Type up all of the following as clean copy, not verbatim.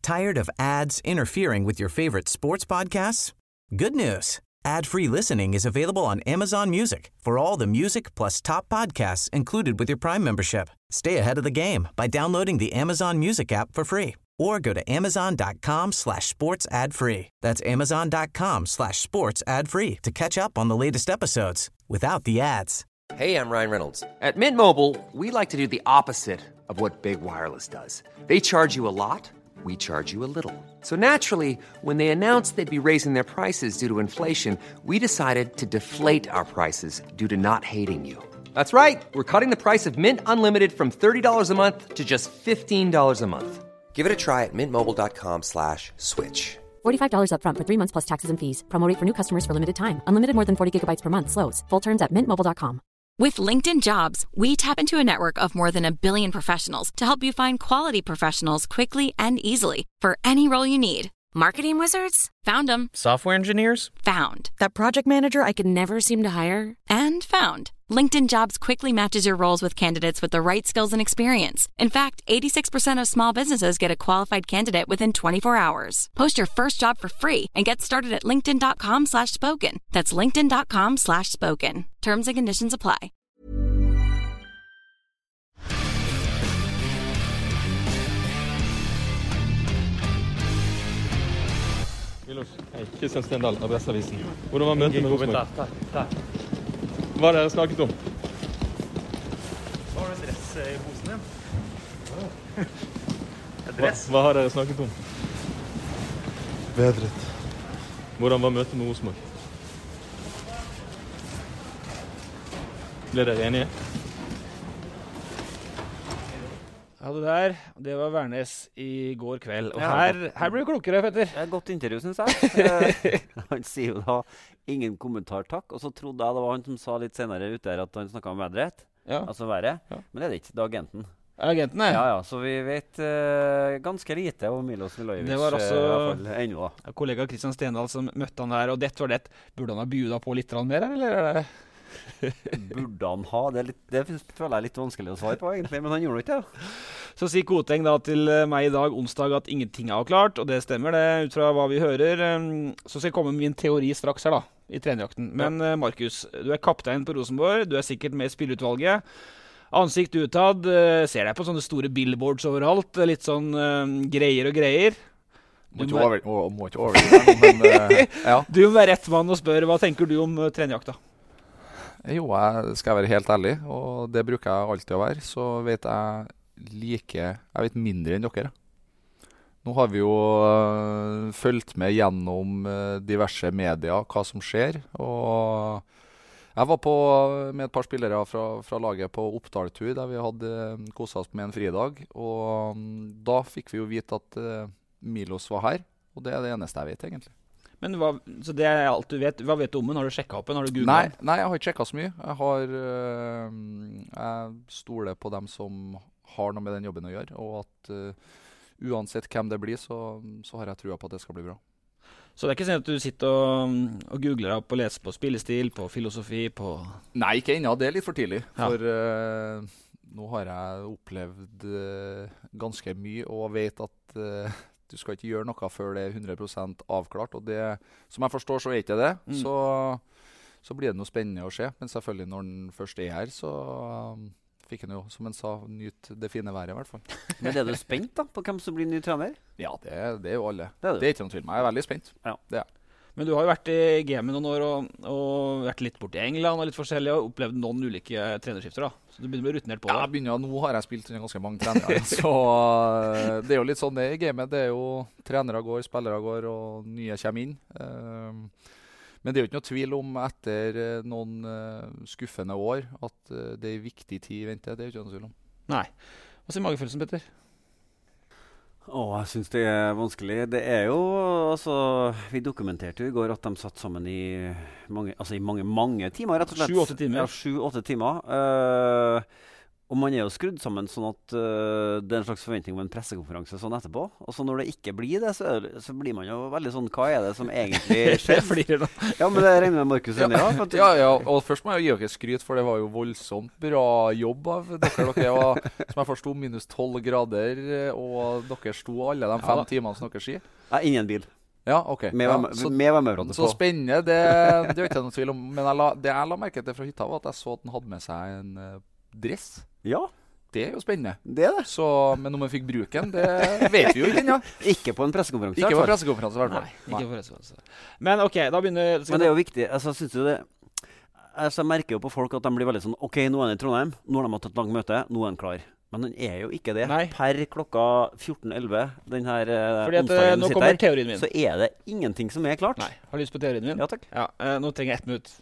Tired of ads interfering with your favorite sports podcasts? Good news. Ad-free listening is available on Amazon Music for all the music plus top podcasts included with your Prime membership. Stay ahead of the game by downloading the Amazon Music app for free or go to amazon.com/sports ad free. That's amazon.com/sports ad free to catch up on the latest episodes without the ads. Hey, I'm Ryan Reynolds. At Mint Mobile, we like to do the opposite of what Big Wireless does. They charge you a lot, we charge you a little. So naturally, when they announced they'd be raising their prices due to inflation, we decided to deflate our prices due to not hating you. That's right. We're cutting the price of Mint Unlimited from $30 a month to just $15 a month. Give it a try at mintmobile.com/switch. $45 up front for 3 months plus taxes and fees. Promo rate for new customers for limited time. Unlimited more than 40 gigabytes per month. Slows full terms at mintmobile.com. With LinkedIn Jobs, we tap into a network of more than 1 billion professionals to help you find quality professionals quickly and easily for any role you need. Marketing wizards? Found them. Software engineers? Found. That project manager I could never seem to hire? And found. LinkedIn Jobs quickly matches your roles with candidates with the right skills and experience. In fact, 86% of small businesses get a qualified candidate within 24 hours. Post your first job for free and get started at linkedin.com/spoken. That's linkedin.com/spoken. Terms and conditions apply. Hei, Kristian Stendal, Adresseavisen. Hvordan var møtet med Rosenborg? Hva har dere snakket om? Har du en dress I posen din? Hva har dere snakket om? Bedret. Hvordan var møtet med Rosenborg? Ble dere enige? Ja, det var Værnes I går kveld. Og her blir det klokere, Petter. Det et godt intervju, synes jeg. Han sier jo da ingen kommentar takk, og så trodde jeg det var han som sa litt senere ute der at han snakket om vedret, altså været, men det ikke, det agenten. Agenten, Ja, så vi vet ganske lite om Milos Milojevic. Det var altså I hvert fall ennå da. Kollega Kristian Stendal som møtte han der, og det var det. Burde han ha bjuda på litt mer, eller det? Burde han ha? Det føler jeg litt vanskelig å svare på egentlig, men han gjorde ikke det. Så sier Koteng da til meg I dag, onsdag, at ingenting klart, og det stemmer det, ut fra hva vi hører. Så skal jeg komme med min teori straks her da, I trenerjakten. Men Markus, du kaptein på Rosenborg, du sikkert med I spillutvalget. Ansikt utad, ser deg på sånne store billboards overalt, litt sånn greier og greier. Må ikke overgive, men ja. Du må være rett mann og spørre, hva tenker du om trenerjakta? Jo, jeg skal være helt ærlig, og det bruker jeg alltid å være, så vet jeg vet mindre enn dere. Nå har vi jo følt med gjennom diverse medier hva som skjer, og jeg var med et par spillere fra laget på Oppdal-tur, der vi hadde koset oss med en fridag, og da fikk vi jo vite at Milos var her, og det det eneste jeg vet egentlig. Men så det alt du vet. Hva vet du om den? Har du sjekket opp den? Har du googlet den? Nei, jeg har ikke sjekket så mye. Jeg stoler på dem som har noe med den jobben å gjøre, og at uansett hvem det blir, så har jeg trua på at det skal bli bra. Så det ikke sånn at du sitter og googler opp og leser på spillestil, på filosofi, på... Nei, ikke ennå. Det litt for tidlig. For nå har jeg opplevd ganske mye, og vet at... du skal ikke gjøre noe før det 100% avklart, og det, som jeg forstår, så ikke det. Så blir det noe spennende å se, men selvfølgelig når den først her, så fikk han jo, som han sa, nyt det fine været I hvert fall. Men du spent da, på hvem som blir ny trener? Ja, det jo alle. Det ikke noe tvil med. Jeg veldig spent. Ja. Det Men du har jo vært I gamet noen år, og vært litt bort I England, og litt forskjellig, og opplevd noen ulike trenerskifter da. Så du begynner å bli rutinert på det. Ja, nå har jeg spilt under ganske mange trenere, så det jo litt sånn det I gamet. Det jo trenere går, spillere går, og nye kommer inn. Men det jo ikke noe tvil om etter noen skuffende år at det viktig tid I vente. Det jo ikke noe tvil om. Nei. Hva sier magefølelsen, Petter? Jeg synes det vanskelig. Det jo, altså, vi dokumenterte jo I går at de satt sammen I mange timer, rett og slett. 7-8 timer. Ja, 7-8 timer. Og man jo skrudd sammen sånn at det en slags forventning om en pressekonferanse sånn etterpå. Og så når det ikke blir det, så blir man jo veldig sånn, hva det som egentlig skjer? Ja, men det regner med Markus enig, ja. Ja, og først må jeg gi dere skryt, for det var jo voldsomt bra jobb av dere. Dere var, som jeg forstod, minus 12 grader, og dere sto alle de 5 timene som dere sier. Ja, ingen bil. Ja, ok. Så spennende, det er ikke noe tvil om. Men det jeg la merke til fra hytta var at jeg så at den hadde med seg en dress. Ja. Det er jo spennende. Det er det. Så, men om jeg fikk bruken, det vet vi jo ikke ennå. Ikke på en pressekonferanse. Ikke på en pressekonferanse, i hvert fall. Nei, ikke på pressekonferanse. Men ok, da begynner... Men det er jo viktig, synes du det... Jeg merker jo på folk at de blir veldig sånn, ok, nå er den i Trondheim, nå har de hatt et langt møte, nå er den klar. Men den er jo ikke det. Nei. Per klokka 14:11, den her onsdagen nå kommer teorien min. Så er det ingenting som er klart. Nei. Har du lyst på teorien min? Ja, takk. Ja, nå trenger jeg 1 minutt.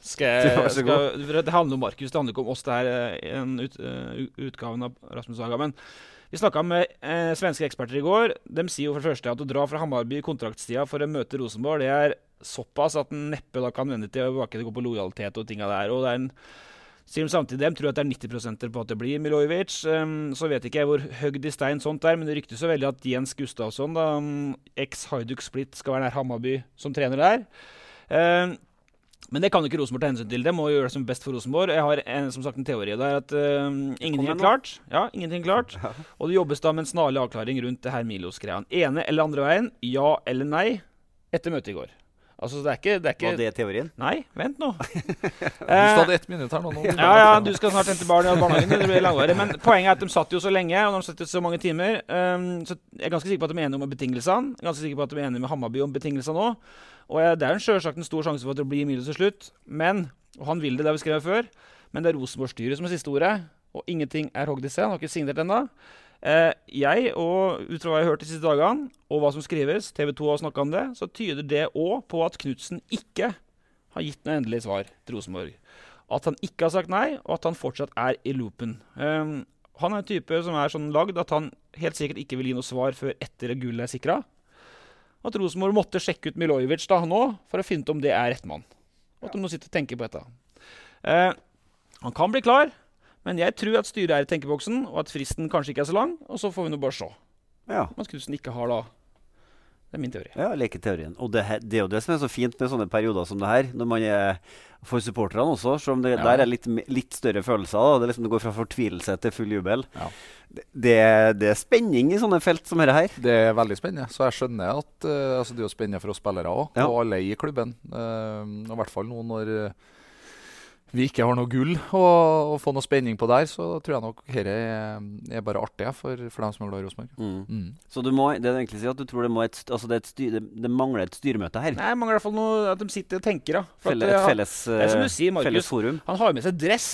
Det handler om Markus, det handler ikke om oss. Det er utgaven av Rasmus Saga. Men vi snakket med svenske eksperter i går. De sier jo for det første at å dra fra Hammarby i kontraktstida for å møte Rosenborg, det er såpass at den neppe da kan vende til å gå på lojalitet og tinga der. Og det er sier de samtidig, de tror at det er 90% på at det blir Milojevic. Så vet ikke jeg hvor høgd i stein sånt er, men det ryktes så veldig at Jens Gustafsson, ex-Hajduk Split, skal være nær Hammarby som trener der. Men det kan jo ikke Rosenborg ta hensyn til. Det må gjøre det som best for Rosenborg. Jeg har som sagt en teori der at ingenting er klart. Ja, ingenting er klart. Og det jobbes da med en snarlig avklaring rundt det her Milos-greia. Ene eller andre veien, ja eller nei, etter møtet i går. Altså, det er ikke... Var det teorien? Nei, vent nå. Du hadde 1 minutt her nå. Ja, du skal snart hente barn i barnehagen. Det blir langvarig. Men poenget er at de satt jo så lenge, og de satt jo så mange timer. Så jeg er ganske sikker på at de er enige om betingelsene. Jeg er ganske sikker på at de er enige med Hammarby om betingelsene nå. Og det er selvsagt en stor sjanse for at det blir Milos til slutt. Men, og han vil det, det har vi skrevet før, men det er Rosenborg-styret som er siste ordet, og ingenting er hogd i sted. Han har ikke signert ennå. Jeg, og ut fra hva jeg har hørt de siste dagene, og hva som skrives, TV 2 har snakket om det, så tyder det også på at Knudsen ikke har gitt noe endelig svar til Rosenborg. At han ikke har sagt nei, og at han fortsatt er i loopen. Han er en type som er sånn lagd at han helt sikkert ikke vil gi noe svar før etter at gullet er sikret. At Rosenborg måtte sjekke ut Milojevic da nå, for å finne ut om det er rett mann. Og at de nå sitter og tenker på dette. Han kan bli klar, men jeg tror at styret er i tenkeboksen, og at fristen kanskje ikke er så lang, og så får vi nå bare se. Ja. At Knudsen ikke har da. Det er min teori. Ja, leketeorien. Og det er jo det som er så fint med sånne perioder som det her, når man er for supporterne også, selv om det der er litt større følelser, da. Det, liksom, det går fra fortvilelse til full jubel. Ja. Det er spenning i sånne felt som dette her. Det er veldig spennende, så jeg skjønner at det er jo spennende for oss spillere også, og alle i klubben. Og i hvert fall nå når vi ikke har noe gull og få noe spenning på der, så tror jeg nok dette er bare artig for dem som er glad i Rosenborg. Så det er egentlig si at du tror det mangler et styremøte her? Nei, det mangler i hvert fall noe at de sitter og tenker. Et felles forum. Han har med seg dress.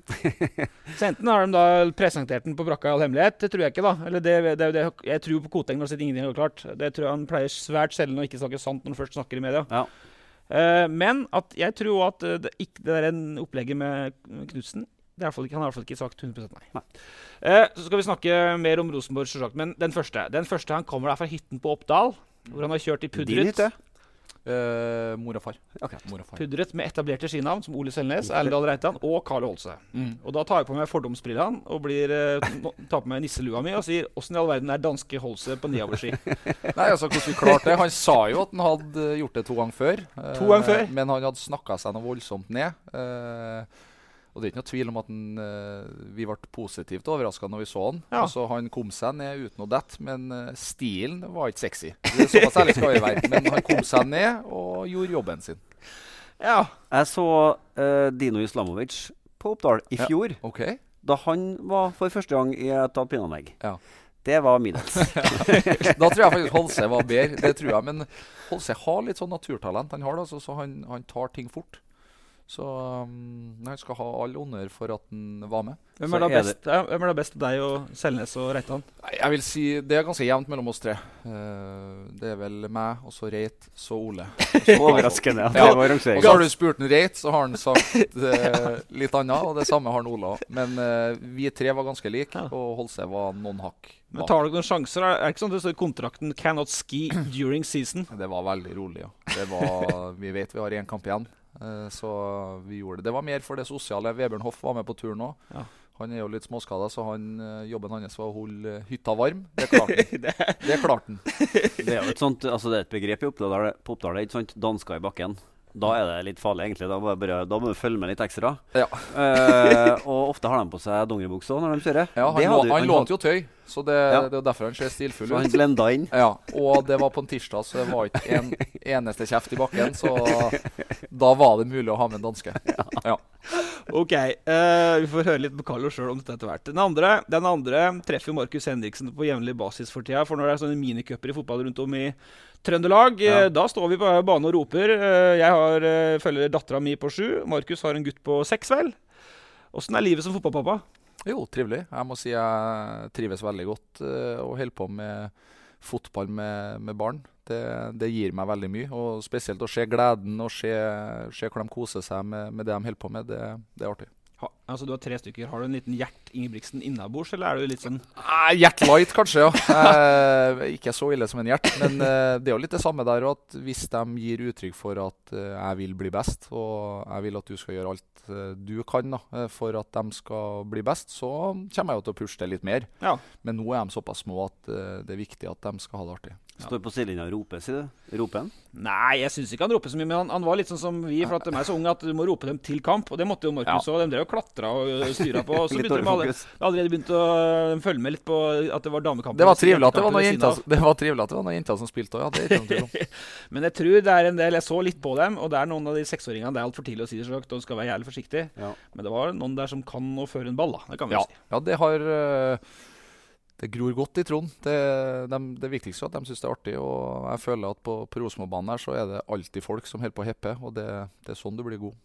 Så enten har de da presentert den på brakka i all hemmelighet, det tror jeg ikke da. Eller jeg tror på Koteng når ingenting er klart. Det tror jeg han pleier svært sjelden å ikke snakke sant når han først snakker i media. Ja. Men at jeg tror at det er en opplegg med Knudsen. Han har i hvert fall ikke sagt 100% nei. Så skal vi snakke mer om Rosenborg, selvsagt. Men den første han kommer der fra hytten på Oppdal, hvor han har kjørt i Pudret. Din hytte? Mor og far. Okay. Pudret med etablerte skinavn som Ole Selnes, Erlendal Reitan og Karl Holse. Og da tar jeg på meg fordomsbrillene og tar på meg nisselua mi og sier hvordan i all verden er danske Holse på nedoverski? Nei, altså hvordan vi klarte det. Han sa jo at han hadde gjort det 2 ganger før. Men han hadde snakket seg noe voldsomt ned. Og det er ikke noe tvil om at vi ble positivt overrasket når vi så han. Ja. Altså, han kom seg ned uten å dette, men stilen var ikke sexy. Det er såpass ærlig skal vi være. Men han kom seg ned og gjorde jobben sin. Ja. Jeg så Dino Islamovic på Oppdal i fjor. Ja. Okay. Da han var for første gang i et alpinanlegg. Ja. Det var middels. Da tror jeg faktisk Holse var bedre. Det tror jeg. Men Holse har litt sånn naturtalent. Han har det, altså, så han tar ting fort. Så han skal ha all honnør for at han var med. Hvem er da best av deg og Selnes og Reitan? Jeg vil si det er ganske jevnt mellom oss 3. Det er vel meg, og så Reit, så Ole. Så overraskende. Ja. Og så har du spurt en Reit, så har han sagt litt annet, og det samme har han Ola. Men vi 3 var ganske like, og Holse var noen hakk. Men tar dere noen sjanser? Er det ikke sånn at det står i kontrakten cannot ski during season? Det var veldig rolig, ja. Vi vet vi har 1 kamp igjen. Så vi gjorde det. Det var mer for det sosiale. Vebjørn Hoff var med på turen også. Ja. Han er jo litt småskadet, så jobben hans var å holde hytta varm. Det klarte han. Det er jo et sånt, altså det er et begrep på Oppdal, ikke sant? Dansker i bakken. Da er det litt farlig, egentlig. Da må du følge med litt ekstra. Ja. Og ofte har de på seg dongeribukse også når de kjører. Ja, han lånte jo tøy, så det er jo derfor han ser stilfull ut. Så han blenda inn. Ja, og det var på en tirsdag, så det var ikke en eneste kjeft i bakken, så da var det mulig å ha med en danske. Ja. Ok, vi får høre litt på Carlo selv om dette etter hvert. Den andre treffer Markus Henriksen på jevnlig basis for tida, for når det er sånne minicuper i fotball rundt om i Trøndelag, da står vi på banen og roper. Jeg følger datteren min på 7, Markus har en gutt på 6 vel. Hvordan er livet som fotballpappa? Jo, trivelig. Jeg må si jeg trives veldig godt og holder på med fotball med barn. Det gir meg veldig mye, og spesielt å se gleden og se hvor de koser seg med det de holder på med, det er artig. Altså du har 3 stykker. Har du en liten Gjert Ingebrigtsen innabords, eller er du litt sånn... Gjert light kanskje, ja. Ikke så ille som en Gjert, men det er jo litt det samme der, at hvis de gir uttrykk for at jeg vil bli best, og jeg vil at du skal gjøre alt du kan for at de skal bli best, så kommer jeg jo til å pushe det litt mer. Ja. Men nå er de såpass små at det er viktig at de skal ha det artig. Står på sidelinja og roper, sier du? Roper han? Nei, jeg synes ikke han roper så mye, men han var litt sånn som vi, for at de er så unge at du må rope dem til kamp, og det måtte jo Markus også. De drev og klatra og styra på, og så begynte de allerede begynt å følge med litt på at det var damekamp. Det var trivelig at det var noen jenter som spilte, ja, det er ikke noe tvil om. Men jeg tror det er en del, jeg så litt på dem, og det er noen av de 6-åringene, det er alt for tidlig å si det så, de skal være jævlig forsiktig. Ja. Men det var noen der som kan å føre en ball, da. Det kan vi si. Ja, det gror godt i Trond. Det viktigste er at de synes det er artig, og jeg føler at på Rosenborg-banen her så er det alltid folk som holder på å heppe, og det er sånn du blir god.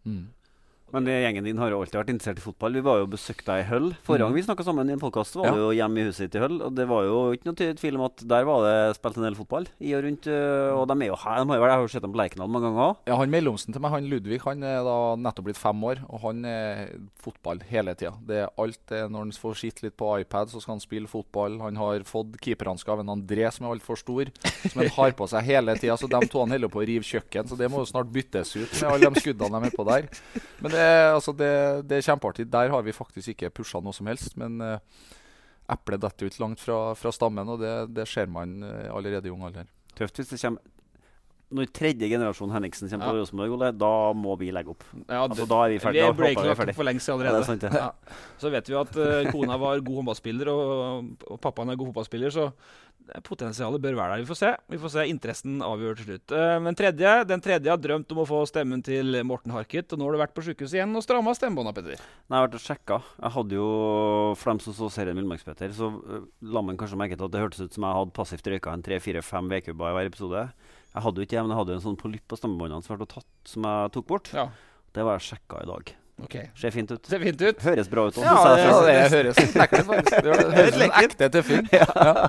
Men gjengen din har jo alltid vært interessert i fotball. Vi var jo besøkt deg i Hull. Forrige gang vi snakket sammen i en podcast, var du jo hjemme i huset ditt i Hull, og det var jo ikke noe tvil om at der var det spilt en del fotball i og rundt, og de er jo her. Jeg har jo sett dem på Lerkendal mange ganger også. Ja, han mellomsten til meg, han Ludvig, han er da nettopp blitt 5 år, og han er fotball hele tiden. Det er alt når han får sitte litt på iPad, så skal han spille fotball. Han har fått keeperhansker av en André som er alt for stor, som han har på seg hele tiden, så de to han holder på å rive kjøkken, så det må jo snart byttes ut med alle de skuddene de er på der. Men det er kjempeartig. Der har vi faktisk ikke pushet noe som helst, men eplet detter ut langt fra stammen, og det ser man allerede i ung alder. Tøft hvis det kommer når 3. generasjon Henriksen kommer på Rosenborg, da må vi legge opp. Ja, da er vi ferdig. Vi ble ikke lagt opp for lengst allerede. Ja, det er sant, ja. Så vet vi at kona var god håndballspiller, og pappaen er god fotballspiller, så potensialet bør være der. Vi får se interessen avgjør til slutt. Men den tredje har drømt om å få stemmen til Morten Harket, og nå har du vært på sykehuset igjen og strammet stemmebånda, Petter. Nei, jeg har vært og sjekket. Jeg hadde jo, for dem som så serien Villmarkspetter, så la man kanskje merke til at det hørtes ut som jeg hadde passivt røyka en 3-4-5 vekubber i hver episode. Jeg hadde jo ikke det, men jeg hadde jo en sånn polypp på stemmebåndene som jeg tok bort. Ja. Det var jeg sjekket i dag. Okay. Ser fint ut. Ser fint ut. Høres bra ut. Ja, det høres lekkert faktisk. Det høres en ekte tøffing. Ja.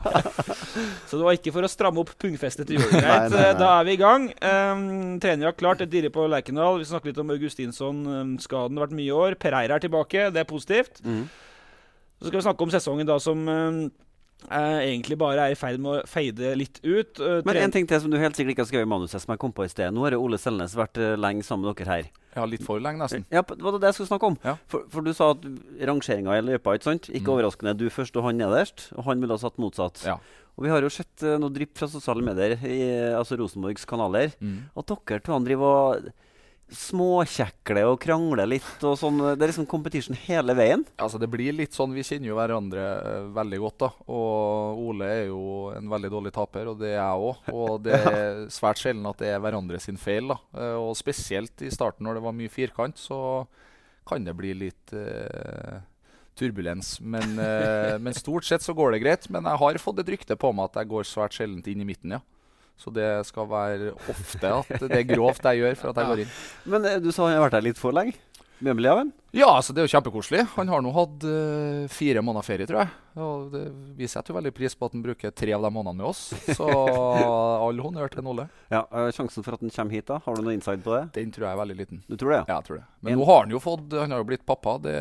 Så det var ikke for å stramme opp pungfestet til jorden. Nei. Da er vi i gang. Trener har klart et dirre på Lerkendal. Vi snakker litt om Augustinsson. Skaden har vært mye år. Pereira er tilbake. Det er positivt. Så skal vi snakke om sesongen da som egentlig bare er i ferd med å feide litt ut. Men en ting til som du helt sikkert ikke har skrevet i manuset, som jeg kom på i sted. Nå har Ole Selnes vært lenge sammen med dere her. Ja, litt for lenge nesten. Ja, det var det jeg skulle snakke om. Ja. For du sa at rangeringen i løypa, ikke sant? Ikke overraskende, du først og han nederst, og han ville ha satt motsatt. Ja. Og vi har jo sett noe drypp fra sosiale medier, altså Rosenborgs kanaler, at dere to driver og småkjekle og krangle litt og sånn. Det er liksom competition hele veien. Altså det blir litt sånn, vi kjenner jo hverandre veldig godt da, og Ole er jo en veldig dårlig taper, og det er jeg også, og det er svært sjelden at det er hverandre sin feil da, og spesielt i starten når det var mye firkant, så kan det bli litt turbulens, men stort sett så går det greit, men jeg har fått et rykte på meg at jeg går svært sjeldent inn i midten, ja. Så det skal være ofte at det er grovt jeg gjør for at jeg går inn. Men du sa han har vært her litt for lenge? Mømmelig av han? Ja, altså det er jo kjempekoselig. Han har nå hatt 4 måneder ferie, tror jeg. Og vi setter jo veldig pris på at han bruker 3 av de månedene med oss. Så all honnør til Nolle. Ja, sjansen for at han kommer hit da, har du noe insight på det? Den tror jeg er veldig liten. Du tror det? Ja, jeg tror det. Men nå har han jo han har jo blitt pappa. Det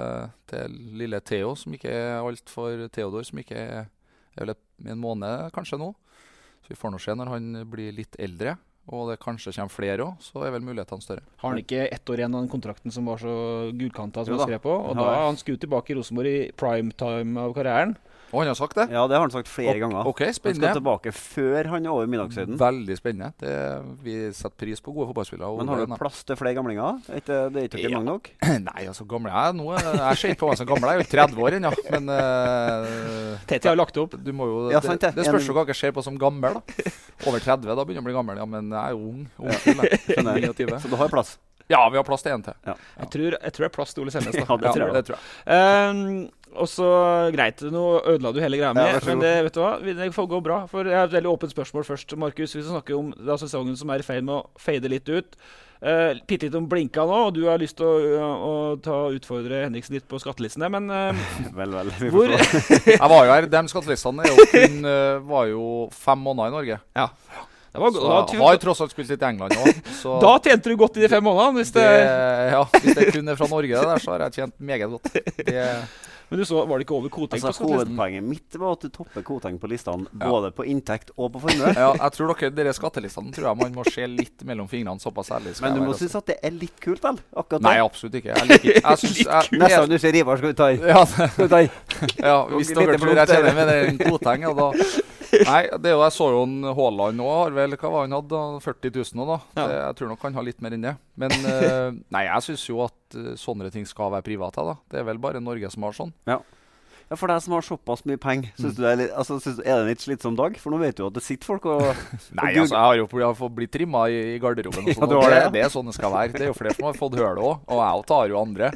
er lille Theo, som ikke er alt for Theodor, som ikke er vel en måned kanskje nå. Så vi får nå se når han blir litt eldre. og det kanskje kommer flere også, så vel mulighetene større. Har han ikke 1 år igjen av den kontrakten som var så gudkanta som han skrev på? Og da han skutt tilbake i Rosenborg i primetime av karrieren. Og han har sagt det? Ja, det har han sagt flere ganger. Ok, spennende. Han skal tilbake før han over middagshøyden. Veldig spennende. Vi setter pris på gode fotballspillere. Men har du plass til flere gamlinger? Det er ikke mange nok? Nei, altså gamle jeg ser ikke på meg som gammel. Jeg er jo 30 år ennå. Men Tete har lagt opp. Du må jo, Ja, sant, det spørs jo hva jeg ser på som gammel. Da. Over 30, da begynner jeg å bli gammel. Ja, men jeg er jo ung. Så du har plass? Ja, vi har plass til en til. Ja. Jeg tror det er plass til Ole Selnes. Ja, det tror jeg. Og så greit, nå ødela du hele greia med, men det, vet du hva, det får gå bra. For jeg har et veldig åpent spørsmål først, Markus. Vi skal snakke om sesongen som er i ferd med å fade litt ut. Pitt litt om blinka nå, og du har lyst til å utfordre Henriksen litt på skattelistene, men Vel, hvor? Jeg var jo her, de skattelistene var jo 5 måneder i Norge. Ja. Jeg har tross alt spilt litt i England også. Da tjente du godt i de 5 månedene. Hvis det kun er fra Norge der, så har jeg tjent meget godt. Men du så, var det ikke over Koteng på skattelisten? Hovedpoenget mitt var at du topper Koteng på listene, både på inntekt og på formue. Ja, jeg tror dere skattelistene tror jeg man må se litt mellom fingrene, såpass ærlig. Men du må synes at det er litt kult, vel? Akkurat Nei, absolutt ikke. Jeg liker ikke. Neste gang du ser Rivar, skal du ta i. Ja, hvis dere tror jeg kjenner med den Koteng, ja da... Nei, jeg så jo en Haaland nå, har vel, hva var han hadde, 40 000 nå da. Jeg tror nok han har litt mer enn det. Men nei, jeg synes jo at sånne ting skal være private da. Det er vel bare Norge som har sånn. Ja, for deg som har såpass mye penger, synes du er det en litt slitsom dag? For nå vet du at det sitter folk og... Nei, jeg har jo fått blitt trimmet i garderoben og sånn, og det er sånn det skal være. Det er jo flere som har fått høre det også, og jeg tar jo andre.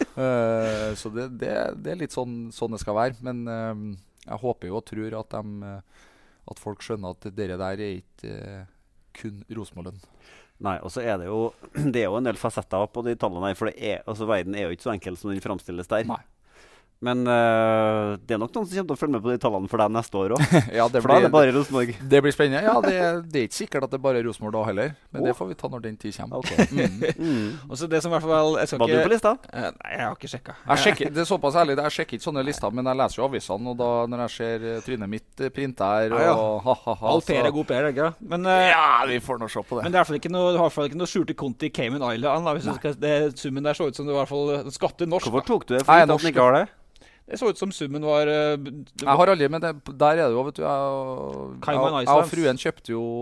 Så det er litt sånn det skal være, men... Jeg håper jo og tror at folk skjønner at dere der er ikke kun Rosenborg-lønn. Nei, og så er det jo en del fasetter på de tallene her, for verden er jo ikke så enkel som den fremstilles der. Nei. Men det er nok noen som kommer til å følge med på de tallene for deg neste år også. Ja, for da er det bare Rosenborg. Det blir spennende. Ja, det er ikke sikkert at det bare er Rosenborg da heller. Men det får vi ta når den tid kommer. Okay. Og så det som i hvert fall... Var du på lista? Nei, jeg har ikke sjekket. Det er såpass ærlig, jeg sjekker ikke sånne lister, men jeg leser jo avisene, og da når jeg ser trynet mitt print der, og ha-ha-ha... All per er god per, ikke? Men, ja, vi får nå se på det. Men det er i hvert fall ikke noe skjulte konti i Cayman Island, hvis summen der så ut som det i hvert fall skatter norsk. Hvorfor tok du det? For at den ikke har det? Det så ut som summen var... Jeg har aldri, men der er det jo, vet du, jeg og fruen kjøpte jo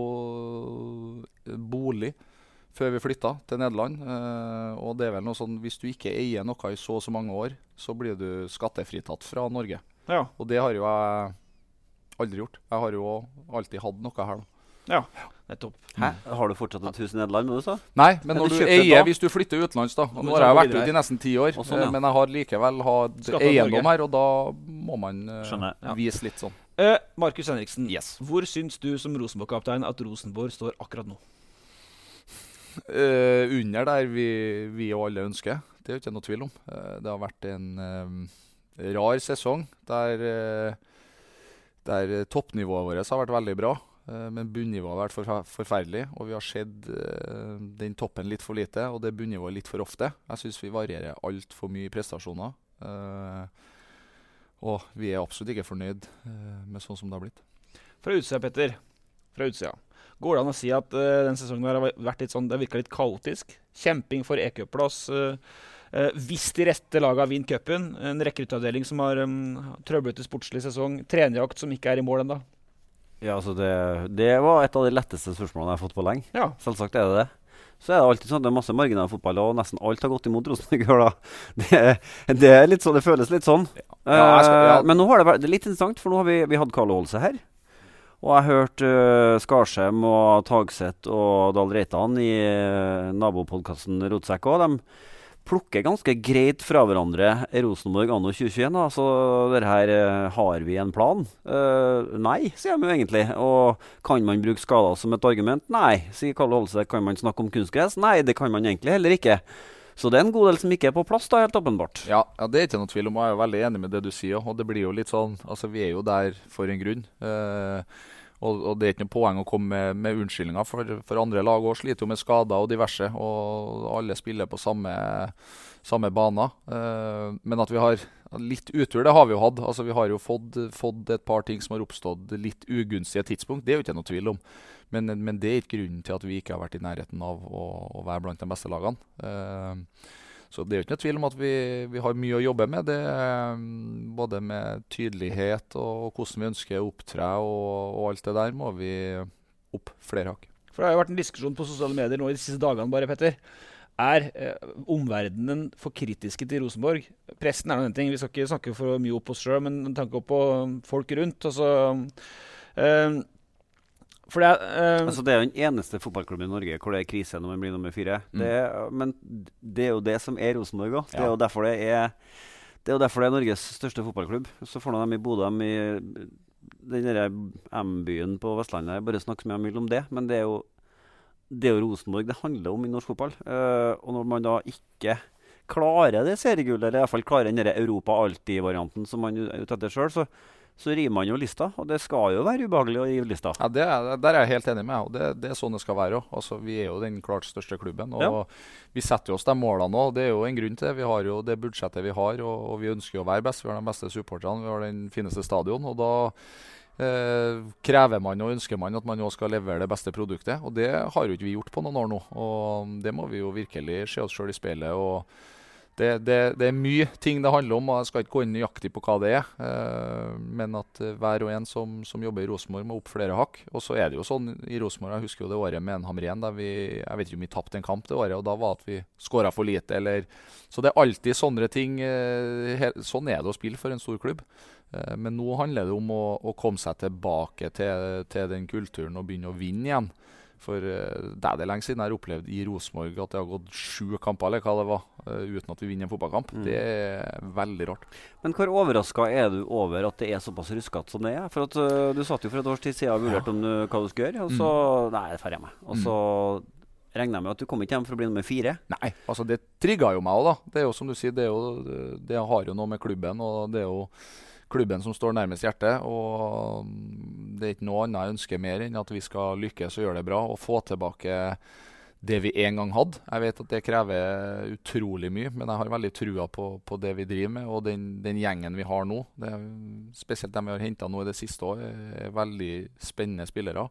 bolig før vi flyttet til Nederland, og det er vel noe sånn, hvis du ikke eier noe i så mange år, så blir du skattefritatt fra Norge. Ja. Og det har jo jeg aldri gjort. Jeg har jo alltid hatt noe her da. Ja, nettopp. Har du fortsatt et hus i Nederland, må du sa? Nei, men når du eier, hvis du flytter utenlands da, og nå har jeg vært ute i nesten 10 år, men jeg har likevel eiendom her, og da må man vise litt sånn. Markus Henriksen, hvor syns du som Rosenborg-kaptein at Rosenborg står akkurat nå? Under der vi og alle ønsker, det er jo ikke noe tvil om. Det har vært en rar sesong, der toppnivået vårt har vært veldig bra. Men bunnivået har vært forferdelig, og vi har sett den toppen litt for lite, og det bunnivået litt for ofte. Jeg synes vi varierer alt for mye i prestasjoner, og vi er absolutt ikke fornøyd med sånn som det har blitt. Fra utsida, Petter, går det an å si at den sesongen har vært litt sånn, det virker litt kaotisk? Kjemping for E-cupplass, hvis de rette laget har vunnet cupen, en rekruttavdeling som har trøblete sportslig sesong, trenerjakt som ikke er i mål ennå. Ja, altså det var et av de letteste spørsmålene jeg har fått på lenge. Ja. Selvsagt er det. Så er det alltid sånn, det er masse marginer i fotball, og nesten alt har gått imot Rosenborg. Det er litt sånn, det føles litt sånn. Men nå har det vært litt interessant, for nå har vi hatt Karl Holse her. Og jeg har hørt Skarsheim og Tagseth og Dahl Reitan i nabopodcasten Rotsekk også. De plukker ganske greit fra hverandre Rosenborg anno 2021. Så det her, har vi en plan? Nei, sier de jo egentlig. Og kan man bruke skader som et argument? Nei, sier Karl Holse. Kan man snakke om kunstgress? Nei, det kan man egentlig heller ikke. Så det er en god del som ikke er på plass da, helt åpenbart. Ja, det er ikke noe tvil om. Jeg er jo veldig enig med det du sier, og det blir jo litt sånn, altså vi er jo der for en grunn. Og det ikke noe poeng å komme med unnskyldninger, for andre lag også sliter jo med skader og diverse, og alle spiller på samme baner. Men at vi har litt utur, det har vi jo hatt. Altså, vi har jo fått et par ting som har oppstått litt ugunstige tidspunkt. Det er jo ikke noe tvil om. Men det er ikke grunnen til at vi ikke har vært i nærheten av å være blant de beste lagene. Så det er jo ikke noe tvil om at vi har mye å jobbe med. Det, både med tydelighet og hvordan vi ønsker å opptre og alt det der, må vi opp flere hakk. For det har jo vært en diskusjon på sosiale medier nå i de siste dagene, bare, Petter. Er omverdenen for kritiske til Rosenborg? Pressen noe en ting. Vi skal ikke snakke for mye opp oss selv, men tanke på folk rundt. For altså det er jo den eneste fotballklubben i Norge hvor det er krise når man blir nummer 4. Men det er jo det som er Rosenborg også. Det er jo derfor det er Norges største fotballklubb. Så får de i Bodø, den der M-byen på Vestlandet, jeg bare snakker med mye om det, men det er jo Rosenborg det handler om i norsk fotball. Og når man da ikke klarer det seriegullet, eller i hvert fall klarer den der Europa-alltid-varianten som man er ute etter selv, så river man jo lista, og det skal jo være ubehagelig å rive lista. Ja, der er jeg helt enig med, og det er sånn det skal være også. Altså, vi er jo den klart største klubben, og vi setter oss de målene nå. Det er jo en grunn til det. Vi har jo det budsjettet vi har, og vi ønsker å være best. Vi har de beste supporterne, vi har den fineste stadion, og da krever man og ønsker man at man også skal levere det beste produktet, og det har jo ikke vi gjort på noen år nå, og det må vi jo virkelig se oss selv i speilet, og det er mye ting det handler om, og jeg skal ikke gå inn nøyaktig på hva det er, men at hver og en som jobber i Rosenborg må opp flere hakk. Og så er det jo sånn i Rosenborg, jeg husker jo det året med en Hamrén, der jeg vet ikke om vi tappte en kamp det året, og da var at vi skåret for lite, så det er alltid sånne ting, sånn er det å spille for en stor klubb. Men nå handler det om å komme seg tilbake til den kulturen og begynne å vinne igjen. For det er lenge siden jeg har opplevd i Rosenborg at det har gått 7 kamper eller hva det var, uten at vi vinner en fotballkamp. Det er veldig rart. Men hvor overrasket er du over at det er såpass rusket som det er? For at du satt jo for et års tid siden og vurderte om hva du skulle gjøre, og så nei, det får jeg med. Og så regner jeg med at du kom ikke hjem for å bli nummer 4. Nei, altså det trigget jo meg også da. Det er jo som du sier, det har jo noe med klubben, og det er jo klubben som står nærmest hjertet, og det er ikke noe annet jeg ønsker mer enn at vi skal lykkes og gjøre det bra, og få tilbake det vi en gang hadde. Jeg vet at det krever utrolig mye, men jeg har veldig trua på det vi driver med, og den gjengen vi har nå. Spesielt dem vi har hentet nå i det siste år, er veldig spennende spillere.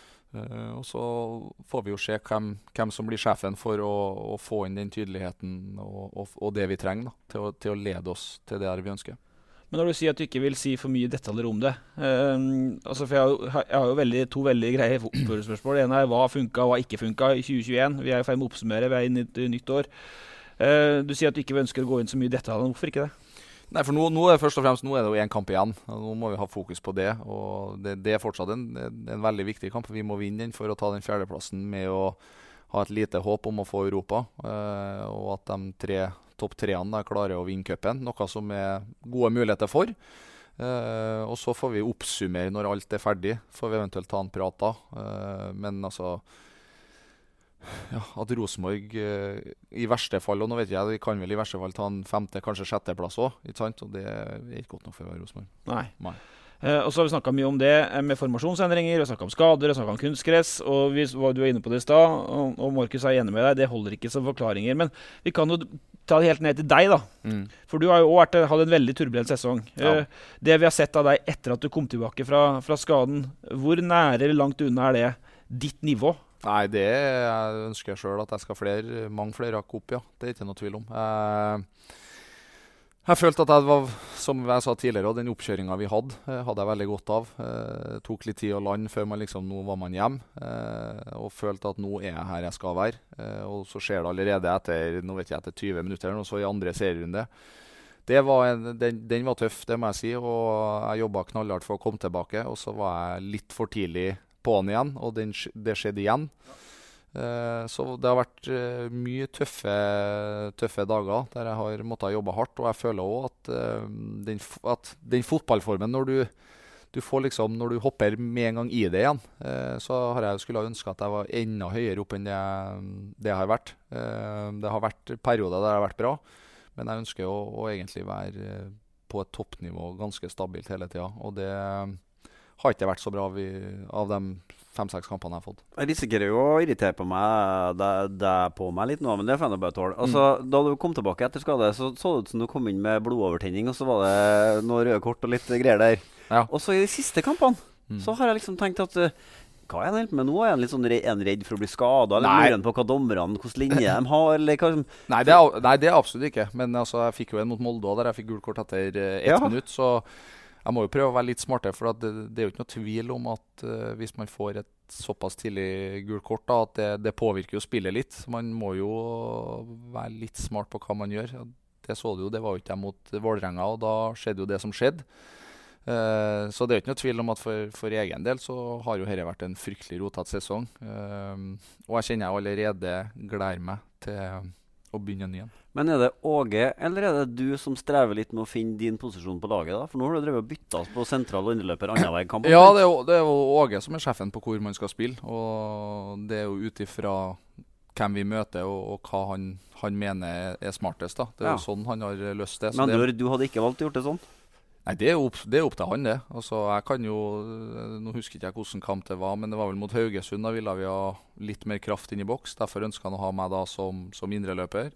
Og så får vi jo se hvem som blir sjefen for å få inn den tydeligheten og det vi trenger da, til å lede oss til det vi ønsker. Men når du sier at du ikke vil si for mye detaljer om det, for jeg har jo to veldig greie spørsmål. Det ene er hva funket og hva ikke funket i 2021. Vi er i ferd med å oppsummere, vi er inne i nytt år. Du sier at du ikke ønsker å gå inn så mye detaljer. Hvorfor ikke det? Nei, for nå er først og fremst nå er det jo en kamp igjen. Nå må vi ha fokus på det, og det er fortsatt en veldig viktig kamp. Vi må vinne den for å ta den 4. plassen med å ha et lite håp om å få Europa, og at de topp 3-ene klarer å vinne cupen, noe som er gode muligheter for. Og så får vi oppsummere når alt er ferdig, får vi eventuelt ta en prat da. Men altså, at Rosenborg i verste fall, og nå vet jeg, vi kan vel i verste fall ta en 5., kanskje 6. plass også, ikke sant? Og det er ikke godt nok for å være Rosenborg. Nei. Og så har vi snakket mye om det med formasjonsendringer, vi har snakket om skader, vi har snakket om kunstgress, og du er inne på det i sted, og Markus er enig med deg, det holder ikke som forklaringer, men vi kan jo ta det helt ned til deg da, for du har jo hatt en veldig turbulent sesong. Det vi har sett av deg etter at du kom tilbake fra skaden, hvor nære eller langt unna er det ditt nivå? Nei, jeg ønsker selv at jeg skal mange flere hakk opp, ja. Det er ikke noe tvil om. Jeg følte at jeg var, som jeg sa tidligere, og den oppkjøringen vi hadde jeg veldig godt av. Det tok litt tid å lande før nå var man hjem, og følte at nå er jeg her jeg skal være. Og så skjer det allerede etter 20 minutter, og så i andre serierunde. Den var tøff, det må jeg si, og jeg jobbet knallhardt for å komme tilbake, og så var jeg litt for tidlig på den igjen, og det skjedde igjen. Så det har vært mye tøffe dager der jeg har måttet jobbe hardt, og jeg føler også at den fotballformen når du får liksom, når du hopper med en gang i det igjen, så har jeg skulle ønske at jeg var enda høyere opp enn det jeg har vært. Det har vært perioder der det har vært bra, men jeg ønsker å egentlig være på et toppnivå ganske stabilt hele tiden, og det har ikke vært så bra av de 5-6 kampene jeg har fått. Jeg risikerer jo å irritere på meg litt nå, men det får jeg bare tåle. Altså, da du kom tilbake etter skade, så det ut som du kom inn med blodovertenning, og så var det noe røde kort og litt greier der. Ja. Og så i de siste kampene, så har jeg liksom tenkt at hva er det helt med nå? Er han litt sånn redd for å bli skadet? Eller lurer han på hva dommerne, hvordan linje de har? Eller hva som... Nei, det er absolutt ikke. Men altså, jeg fikk jo en mot Molde der jeg fikk gult kort etter 1 minutt, så jeg må jo prøve å være litt smartere, for at det er jo ikke noe tvil om at hvis man får et såpass tidlig gult kort, da, at det påvirker jo spillet litt. Man må jo være litt smart på hva man gjør. Det så du jo, det var jo ikke jeg mot Vålerenga, og da skjedde jo det som skjedde. Så det er jo ikke noe tvil om at for egen del så har jo dette vært en fryktelig rotatt sesong. Og jeg kjenner jeg allerede gleder meg til å begynne igjen. Men er det Åge, eller er det du som strever litt med å finne din posisjon på laget da? For nå har du drevet og byttet på sentral og underløper annenhver kamp. Ja, det er jo Åge som er sjefen på hvor man skal spille, og det er jo ut ifra hvem vi møter og hva han mener er smartest da. Det er jo sånn han har løst det. Men du hadde ikke valgt å gjøre det sånn? Nei, det er opp til han det. Altså, jeg kan jo, nå husker ikke jeg hvordan kamp det var, men det var vel mot Haugesund. Da ville vi ha litt mer kraft inn i boks. Derfor ønsket han å ha meg da som indreløper.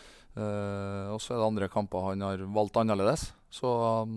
Og så er det andre kamper han har valgt annerledes. Så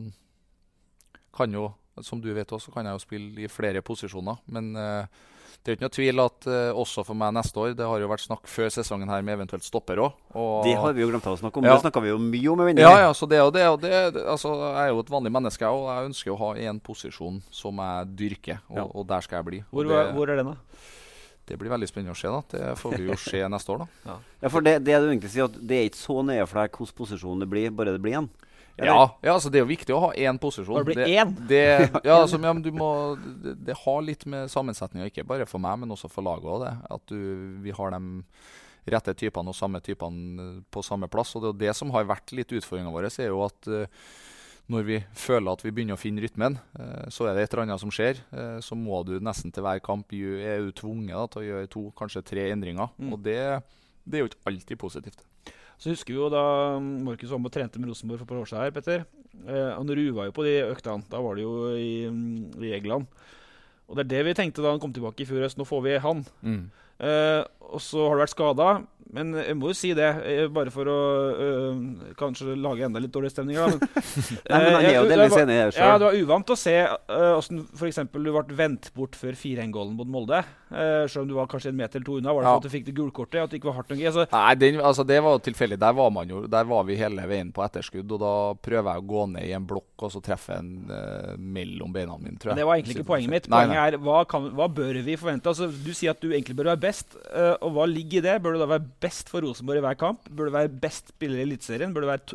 kan jo, som du vet også, kan jeg jo spille i flere posisjoner. Men det er ikke noe tvil at også for meg neste år, det har jo vært snakk før sesongen her med eventuelt stopper også. Det har vi jo glemt å snakke om. Det snakket vi jo mye om i vinner. Ja, så det altså, jeg er jo et vanlig menneske, og jeg ønsker å ha en posisjon som jeg dyrker, og der skal jeg bli. Hvor er den da? Det blir veldig spennende å se da. Det får vi jo se neste år da. Ja, for det du egentlig sier, at det er ikke så nøye for deg hvilken posisjon det blir, bare det blir en. Ja, altså det er jo viktig å ha én posisjon. Bare blir én? Men det har litt med sammensetninger, ikke bare for meg, men også for laget også det. At vi har de rette typene og samme typene på samme plass. Og det er jo det som har vært litt utfordringen vår, er jo at når vi føler at vi begynner å finne rytmen, så er det et eller annet som skjer. Så må du nesten til hver kamp er du tvunget da, til å gjøre 2, kanskje 3 endringer. Og det er jo ikke alltid positivt. Så husker vi jo da Markus var med og trente med Rosenborg for et par år siden her, Petter. Han ruva jo på de øktene. Da var det jo i England. Og det er det vi tenkte da han kom tilbake i fjor høst. Nå får vi han. Og så har det vært skadet. Men jeg må jo si det, bare for å kanskje lage enda litt dårlig stemning. Men, han er jo delvis enig i det selv. Ja, det var uvant å se hvordan for eksempel du ble vendt bort før 4-1-gålen mot Molde. Selv om du var kanskje 1 meter eller 2 unna, var det for at du fikk det gulkortet, at det ikke var hardt nok. Nei, det var jo tilfeldig. Der var vi hele veien på etterskudd, og da prøver jeg å gå ned i en blokk, og så treffe en mellom beina mine, tror jeg. Det var egentlig ikke poenget mitt. Poenget er, hva bør vi forvente? Altså, du sier at du egentlig bør være best, og hva ligger i det? Bør du da være best for Rosenborg i hver kamp? Bør du være best spiller i Eliteserien? Bør du være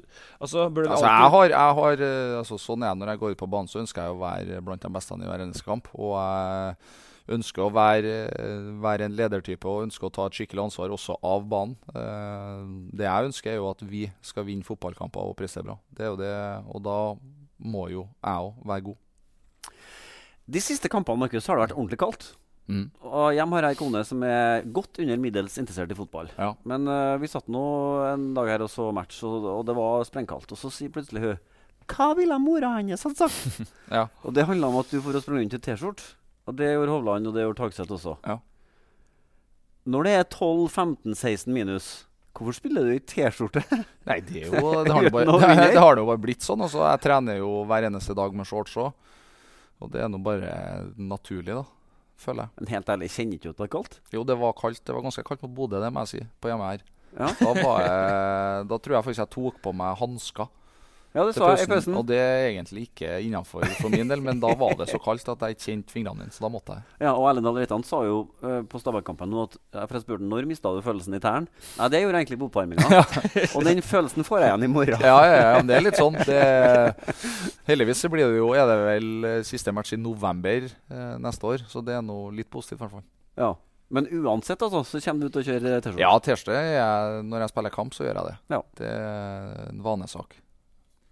sånn er jeg når jeg går ut på banen, så ønsker jeg å være blant de beste i hver eneste kamp, og jeg ønsker å være en ledertype og ønsker å ta et skikkelig ansvar også av banen. Det jeg ønsker er jo at vi skal vinne fotballkamper og prestere bra. Det er jo det, og da må jo jeg også være god. De siste kampene, Markus, har det vært ordentlig kaldt. Og hjemme har jeg en kone som er godt under middels interessert i fotball. Men vi satt nå en dag her og så match, og det var sprengkaldt. Og så sier plutselig hun, hva ville mora hennes ha sagt? Og det handler om at du får å sprunge rundt i T-skjort. Og det gjorde Hovland, og det gjorde Tagseth også. Når det er 12-15-16 minus, hvorfor spiller du i T-skjorte? Nei, det har det jo bare blitt sånn. Altså, jeg trener jo hver eneste dag med shorts også. Og det er nå bare naturlig da, føler jeg. Men helt ærlig, kjenner ikke at det var kaldt? Jo, det var kaldt. Det var ganske kaldt på Bodø, det må jeg si, på hjemme her. Da tror jeg faktisk jeg tok på meg handsker. Ja, det sa jeg i pausen. Og det er egentlig ikke innenfor for min del, men da var det så kaldt at jeg ikke kjente fingrene mine, så da måtte jeg. Ja, og Erlend Reitan sa jo på Stabæk-kampen nå at jeg spurte når mistet du følelsen i tæren? Nei, det gjorde jeg egentlig på oppvarminga. Og den følelsen får jeg igjen i morgen. Ja, det er litt sånn. Heldigvis så er det vel siste match i november neste år, så det er noe litt positivt i hvert fall. Ja. Men uansett altså, så kommer du til å kjøre T-skjorte? Ja, T-skjorte. Når jeg spiller kamp, så gjør jeg det. Det er en vanesak.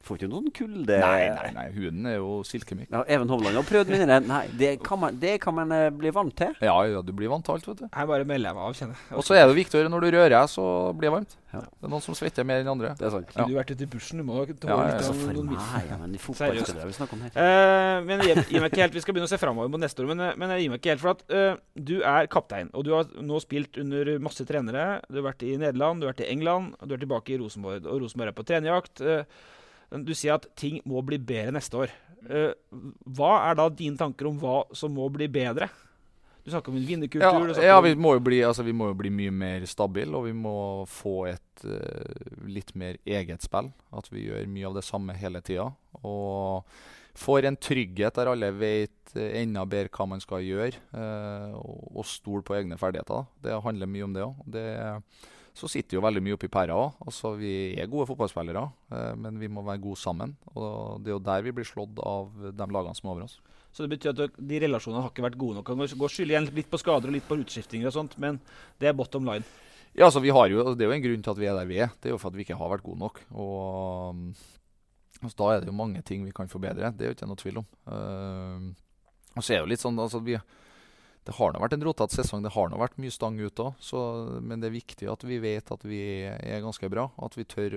Får ikke noen kulde. Nei, huden er jo silkemyk. Ja, Even Hovland har prøvd med det. Nei, det kan man bli vant til. Ja, du blir vant til alt, vet du. Jeg bare melder meg av, kjenner jeg. Og så er det viktig når du rører deg, så blir det varmt. Ja. Det er noen som svetter mer enn andre. Det er sant. Du har vært ute i bushen, du må ta litt av noen Nei, men i fotball skal det vi snakke om her. Men jeg gir meg ikke helt, vi skal begynne å se fremover mot neste år, men jeg gir meg ikke helt, for at du er kaptein, og du har nå spilt under masse trenere. Du har vært i Nederland, du har vært i England, og du er tilbake i Rosenborg, og Rosenborg er på trenerjakt. Du sier at ting må bli bedre neste år. Hva er da dine tanker om hva som må bli bedre? Du snakker om en vinnerkultur. Vi må jo bli mye mer stabil, og vi må få et litt mer eget spill. At vi gjør mye av det samme hele tiden. Og får en trygghet der alle vet enda bedre hva man skal gjøre, og stole på egne ferdigheter. Det handler mye om det også. Så sitter jo veldig mye oppe i pæra også. Altså, vi er gode fotballspillere, men vi må være gode sammen. Og det er jo der vi blir slått av de lagene som er over oss. Så det betyr at de relasjonene har ikke vært gode nok. Det går skyld igjen litt på skader og litt på utskiftinger og sånt, men det er bottom line. Ja, altså det er jo en grunn til at vi er der vi er. Det er jo for at vi ikke har vært gode nok. Og altså, da er det jo mange ting vi kan forbedre. Det er jo ikke noe tvil om. Og så er det jo litt sånn, altså det har nå vært en rotete sesong, det har nå vært mye stang ut også, men det er viktig at vi vet at vi er ganske bra, at vi tør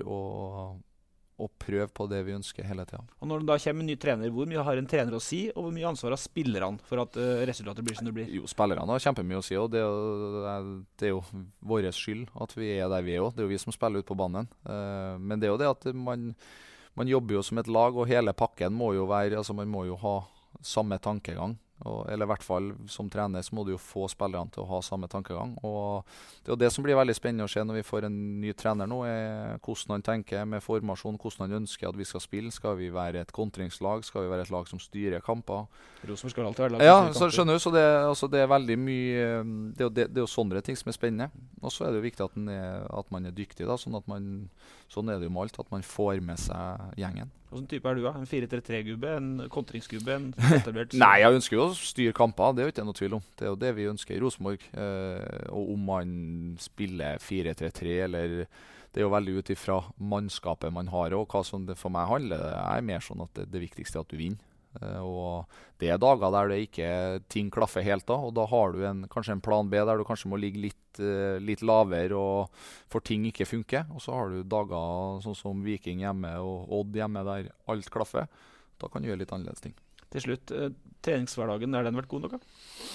å prøve på det vi ønsker hele tiden. Og når det da kommer en ny trener, hvor mye har en trener å si, og hvor mye ansvar har spillerne for at resultatet blir som det blir? Jo, spillerne har kjempemye å si, og det er jo vår skyld at vi er der vi er også. Det er jo vi som spiller ut på banen. Men det er jo det at man jobber jo som et lag, og hele pakken må jo være, altså man må jo ha samme tankegang. Eller i hvert fall som trener så må du jo få spillerne til å ha samme tankegang. Og det er jo det som blir veldig spennende å se når vi får en ny trener nå, er hvordan han tenker med formasjon, hvordan han ønsker at vi skal spille. Skal vi være et kontringslag? Skal vi være et lag som styrer kamper? Rosenborg skal alltid være lag som styrer kamper. Så skjønner du, så det er veldig mye, det er jo sånne ting som er spennende. Og så er det jo viktig at man er dyktig da, sånn er det jo med alt, at man får med seg gjengen. Hvilken type er du da? En 4-3-3-gubbe? En kontringsgubbe? Nei, jeg ønsker jo å styre kamper, det er jo ikke noe tvil om. Det er jo det vi ønsker i Rosenborg. Og om man spiller 4-3-3, eller det er jo veldig ut ifra mannskapet man har, og hva som det for meg handler, det er mer sånn at det viktigste er at du vinner. Og det er dager der det ikke ting klaffer helt da, og da har du kanskje en plan B der du kanskje må ligge litt lavere og for ting ikke funker, og så har du dager sånn som Viking hjemme og Odd hjemme der alt klaffer. Da kan du gjøre litt annerledes ting. Til slutt, treningshverdagen, har den vært god nok da?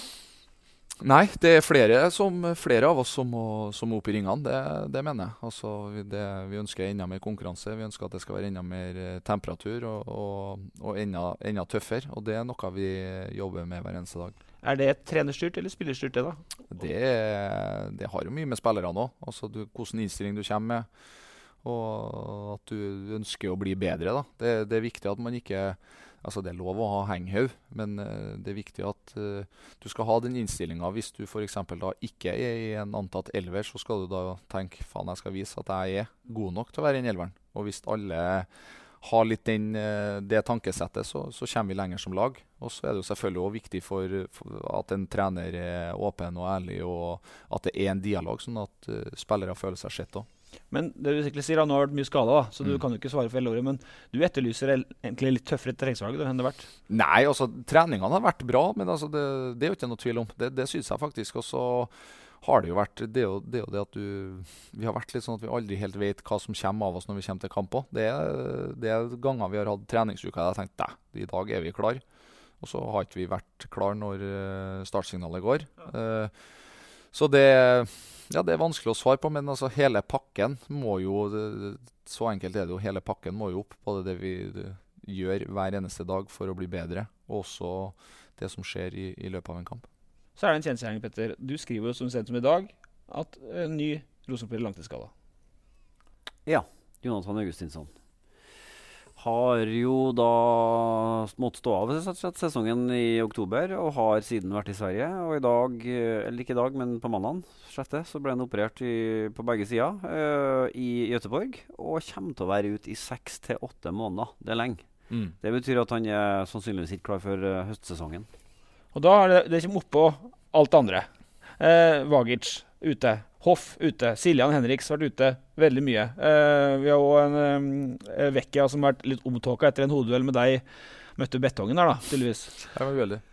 Nei, det er flere av oss som må opp i ringene, det mener jeg. Altså, vi ønsker enda mer konkurranse, vi ønsker at det skal være enda mer temperatur og enda tøffere, og det er noe vi jobber med hver eneste dag. Er det trenerstyrt eller spillerstyrt det da? Det har jo mye med spillere nå, altså hvordan innstilling du kommer med, og at du ønsker å bli bedre da. Det er viktig at man ikke... Altså det er lov å ha henghaug, men det er viktig at du skal ha den innstillingen. Hvis du for eksempel da ikke er i en antatt elver, så skal du da tenke, faen jeg skal vise at jeg er god nok til å være i en elveren. Og hvis alle har litt det tankesettet, så kommer vi lenger som lag. Og så er det jo selvfølgelig også viktig for at en trener er åpen og ærlig, og at det er en dialog, sånn at spillere føler seg sett også. Men det du sikkert sier, nå har vært mye skadet da, så du kan jo ikke svare for hele året, men du etterlyser egentlig litt tøffere treningsvalg enn det har vært? Nei, altså treningene har vært bra, men altså, det er jo ikke noe tvil om. Det synes jeg faktisk, og så har det jo vært, det er jo det at vi har vært litt sånn at vi aldri helt vet hva som kommer av oss når vi kommer til kamp også. Det er ganger vi har hatt treningsuker, jeg har tenkt, i dag er vi klar, og så har ikke vi vært klar når startsignalet går. Så det er vanskelig å svare på, men altså hele pakken må jo, så enkelt er det jo, hele pakken må jo opp på det vi gjør hver eneste dag for å bli bedre, og også det som skjer i løpet av en kamp. Så er det en kjensgjerning, Petter. Du skriver jo som sent som i dag at en ny Rosenborg langtidsskala. Ja, Jonathan Augustinsson. Har jo da måttet stå av sesongen i oktober, og har siden vært i Sverige. Og i dag, eller ikke i dag, men på mandagen, 6., så ble han operert på begge sider i Göteborg, og kommer til å være ute i 6 til 8 måneder. Det er lenge. Det betyr at han er sannsynligvis ikke klar for høstsesongen. Og da er det kommer oppå alt andre. Vagic. ute. Hoff ute. Siljan Henriks vært ute veldig mye. Vi har også en Vecchia som har vært litt omtåket etter en hodeduell med deg. Møtte betongen der da, tydeligvis. Det var veldig.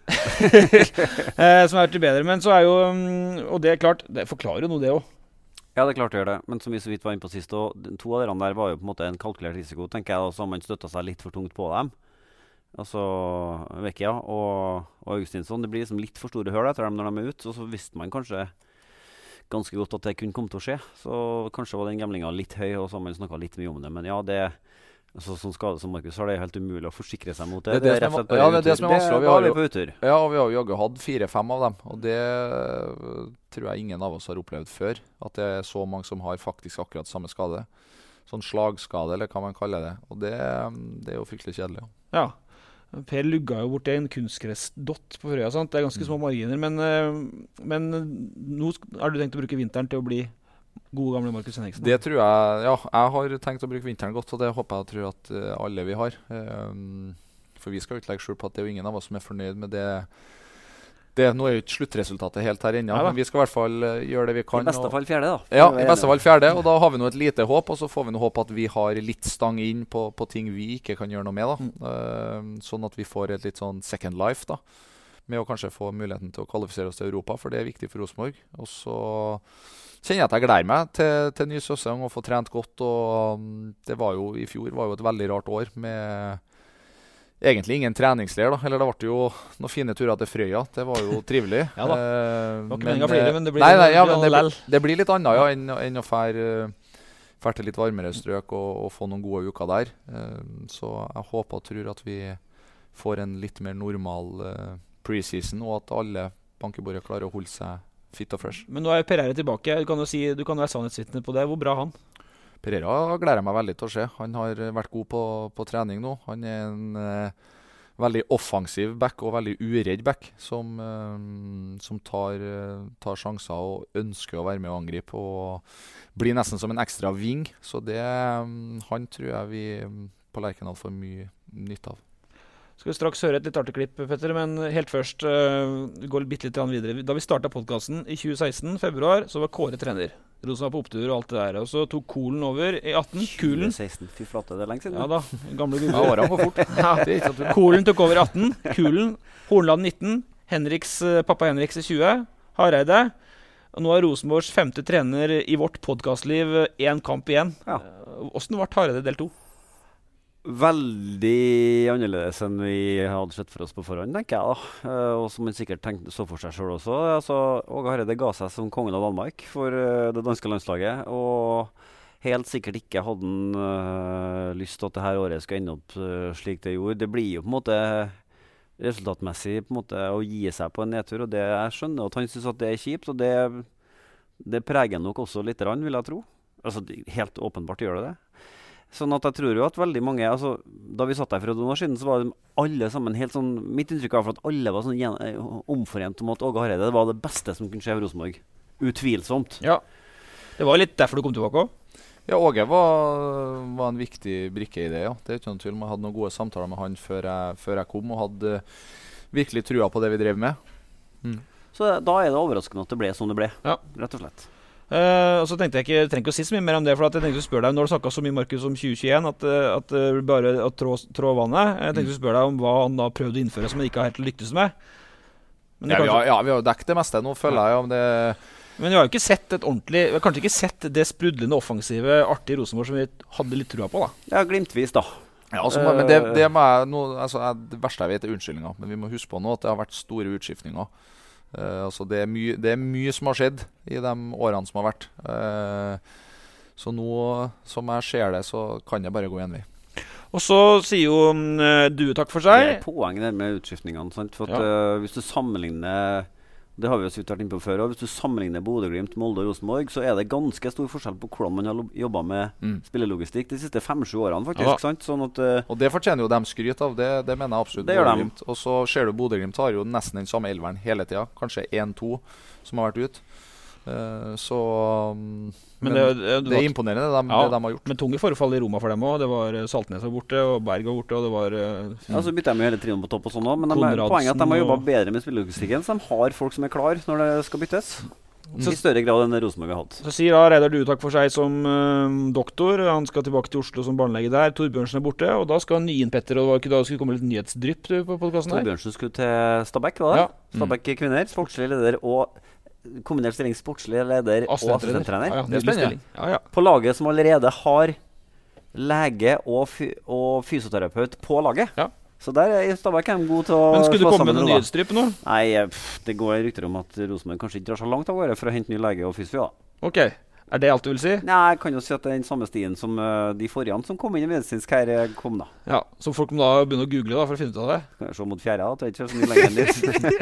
Som har vært bedre. Men så jo, og det klart, det forklarer jo noe det også. Ja, det er klart å gjøre det. Men som vi så vidt var inne på sist, og to av dere der var jo på en måte en kalkulert risiko, tenker jeg, og så har man støttet seg litt for tungt på dem. Altså Vecchia og Augustinsson, det blir liksom litt for store høl etter dem når de ut, og så visste man kanskje ganske godt at det kunne komme til å skje. Så kanskje var den gamlingen litt høy, og så har man snakket litt mye om det. Men ja, det altså, som skade som Markus har, det helt umulig å forsikre seg mot det. Det er rett og slett bare det som er vanskelig. Vi har på utur. Ja, og vi har jo hatt 4-5 av dem, og det tror jeg ingen av oss har opplevd før. At det er så mange som har faktisk akkurat samme skade. Sånn slagskade, eller hva man kaller det. Og det er jo fryktelig kjedelig. Ja. Per lugga jo bort en kunstgressdott på Frøya, sant? Det er ganske små marginer, men nå har du tenkt å bruke vinteren til å bli gode gamle Markus Henriksen? Det tror jeg, ja. Jeg har tenkt å bruke vinteren godt, og det håper jeg og tror at alle vi har. For vi skal jo ikke legge skjul på at det er jo ingen av oss som er fornøyd med det. Nå er jo ikke sluttresultatet helt her inne, men vi skal i hvert fall gjøre det vi kan. I beste fall fjerde da. Ja, i beste fall fjerde, og da har vi nå et lite håp, og så får vi nå håpe at vi har litt stang inn på ting vi ikke kan gjøre noe med da. Sånn at vi får et litt sånn second life da, med å kanskje få muligheten til å kvalifisere oss til Europa, for det er viktig for Rosenborg. Og så kjenner jeg at jeg gleder meg til ny sesong og få trent godt, og det var jo i fjor var jo et veldig rart år med egentlig ingen treningsleir da, eller det ble jo noen fine turer til Frøya, det var jo trivelig. Ja da, det var ikke meningen å flire, men det blir det blir litt annet ja, enn å fære til litt varmere strøk og få noen gode uker der. Så jeg håper og tror at vi får en litt mer normal preseason, og at alle bankebordet klarer å holde seg fit og fresh. Men nå er Pereira tilbake, du kan være sannhetsvitne på det. Hvor bra han? Pereira gleder jeg meg veldig til å se. Han har vært god på trening nå. Han er en veldig offensiv back og veldig uredd back som tar sjanser og ønsker å være med og angripe og blir nesten som en ekstra ving. Så han tror jeg vi på Lerkendal får mye nytt av. Skal vi straks høre et litt artig klipp, Petter, men helt først går bitte litt videre. Da vi startet podcasten i 2016, februar, så var Kåre trener. Rosen var på opptur og alt det der, og så tok Kolen over i 18. Kulen. 2016, fy flate, det er lenge siden. Ja da, gamle gubber. Ja, årene går fort. Ja. Kolen tok over i 18, Kulen, Hornland 19, pappa Henriks i 20, Hareide. Og nå er Rosenborgs 5. trener i vårt podcastliv, 1 kamp igjen. Ja. Hvordan ble Hareide del 2? Veldig annerledes enn vi hadde sett for oss på forhånd, tenker jeg da. Og som man sikkert så for seg selv også. Altså, Åge Hareide ga seg som kongen av Danmark for det danske landslaget. Og helt sikkert ikke hadde han lyst til at dette året skal ende opp slik det gjorde. Det blir jo på en måte resultatmessig på en måte å gi seg på en nedtur. Og det jeg skjønner at han synes at det er kjipt, og det preger nok også litt, vil jeg tro. Altså, helt åpenbart gjør det. Sånn at jeg tror jo at veldig mange, altså, da vi satt der for noen år siden, så var alle sammen helt sånn, mitt inntrykk av at alle var sånn omforent om at Åge Hareide var det beste som kunne skje for Rosenborg. Utvilsomt. Ja, det var litt derfor du kom tilbake også. Ja, Åge var en viktig brikke i det, ja. Det er ikke noen tvil. Jeg hadde noen gode samtaler med han før jeg kom, og hadde virkelig trua på det vi drev med. Så da er det overraskende at det ble som det ble, ja. Rett og slett. Og så tenkte jeg trenger ikke å si så mye mer om det, for jeg tenkte å spørre deg, når du snakket så mye Markus om 2021, at bare å trå vannet, jeg tenkte å spørre deg om hva han da prøvde å innføre som han ikke har helt lyktes med. Men vi har jo dekket det meste, nå føler jeg om det. Men vi har jo ikke sett vi har kanskje ikke sett det sprudlende offensive, artige Rosenborg som vi hadde litt trua på da. Ja, glimtvis da. Ja, altså, men det verste jeg vet er unnskyldninger, men vi må huske på nå at det har vært store utskiftninger. Altså det er mye som har skjedd i de årene som har vært. Så nå, som jeg ser det, så kan jeg bare gå igjen vi. Og så sier jo du takk for seg. Det er poenget med utskiftningene, sant? For at, hvis du sammenligner, det har vi jo vært inne på før, og hvis du sammenligner Bodø/Glimt, Molde og Rosenborg, så er det ganske stor forskjell på hvordan man har jobbet med spillelogistikk de siste 5-7 årene faktisk, sant? Sånn at, og det fortjener jo dem skryt av, det mener jeg absolutt Bodø/Glimt. Og så ser du Bodø/Glimt har jo nesten den samme elveren hele tiden, kanskje 1-2 som har vært ut. Men det er imponerende det de har gjort. Men tunge forfall i Roma for dem også. Det var Saltnes var borte, og Berg var borte, og det var ja, så bytter de jo hele trioen på topp og sånn også. Men poenget er at de har jobbet bedre med spillelogistikken, så de har folk som er klar når det skal byttes. I større grad enn Rosenborg har hatt. Så sier da Reidar Duetak for seg som doktor. Han skal tilbake til Oslo som barnelege der. Torbjørnsen borte, og da skal han nye inn Petter. Og det var ikke da det skulle komme litt nyhetsdrypp på podcasten her? Torbjørnsen skulle til Stabæk, var det? Ja. Stabæk kvinner, sportslig leder og kombinert stilling sportslig leder og assistenttrener. Ja, det er spennende. På laget som allerede har lege og fysioterapeut på laget. Ja. Så der er Stabæk god til å Men skulle du komme med noen nyhetsdrypp nå? Nei, det går rykter om at Rosenborg kanskje ikke drar så langt av gårde for å hente ny lege og fysio. Ok, er det alt du vil si? Nei, jeg kan jo si at det er den samme stien som de forrige som kom inn i medisinsk her kom da. Ja, så folk må da begynne å google da for å finne ut av det? Kan jeg se mot fjerde da, det er ikke så mye lenger enn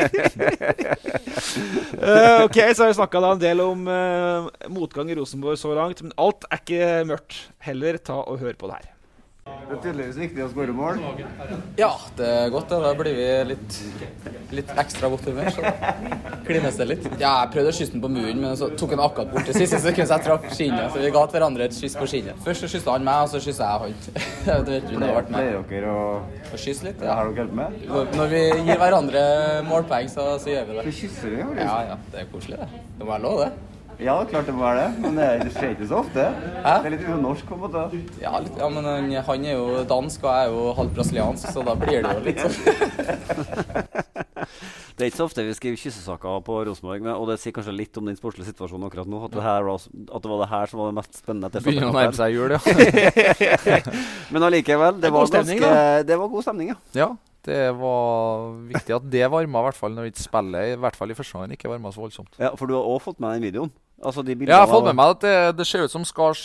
dit. Ok, så har jeg snakket da en del om motgang i Rosenborg så langt, men alt er ikke mørkt. Heller ta og hør på det her. Det er tydeligvis viktig å skåre mål. Ja, det er godt. Da blir vi litt ekstra godt humør, så klines det litt. Ja, jeg prøvde å kysse den på muren, men så tok han akkurat bort til siste sekund, så jeg traff skinnet. Så vi ga til hverandre et kyss på skinnet. Først så kysset han meg, og så kysset jeg han. Det vet du, det har vært med. Pleier dere å kysse litt? Ja. Har dere hjulpet med? Når vi gir hverandre målpoeng, så gjør vi det. Så kysser vi jo? Ja, det er koselig det. Det må være lov, det. Ja, klart det må være det, men det skjer ikke så ofte. Hæ? Det er litt unorsk på en måte. Ja, men han er jo dansk, og jeg er jo halvt brasiliansk, så da blir det jo litt sånn. Det er ikke så ofte vi skriver kyssesaker på Rosenborg, og det sier kanskje litt om den sportslige situasjonen akkurat nå, at det var det her som var det mest spennende. Begynner å nærme seg jul, ja. Men allikevel, det var god stemning, ja. Ja. Det var viktig at det varma, i hvert fall når vi ikke spiller, i hvert fall i første gang ikke varma så voldsomt. Ja, for du har også fått med den videoen. Altså ja, jeg har fått med meg at det ser ut som Skars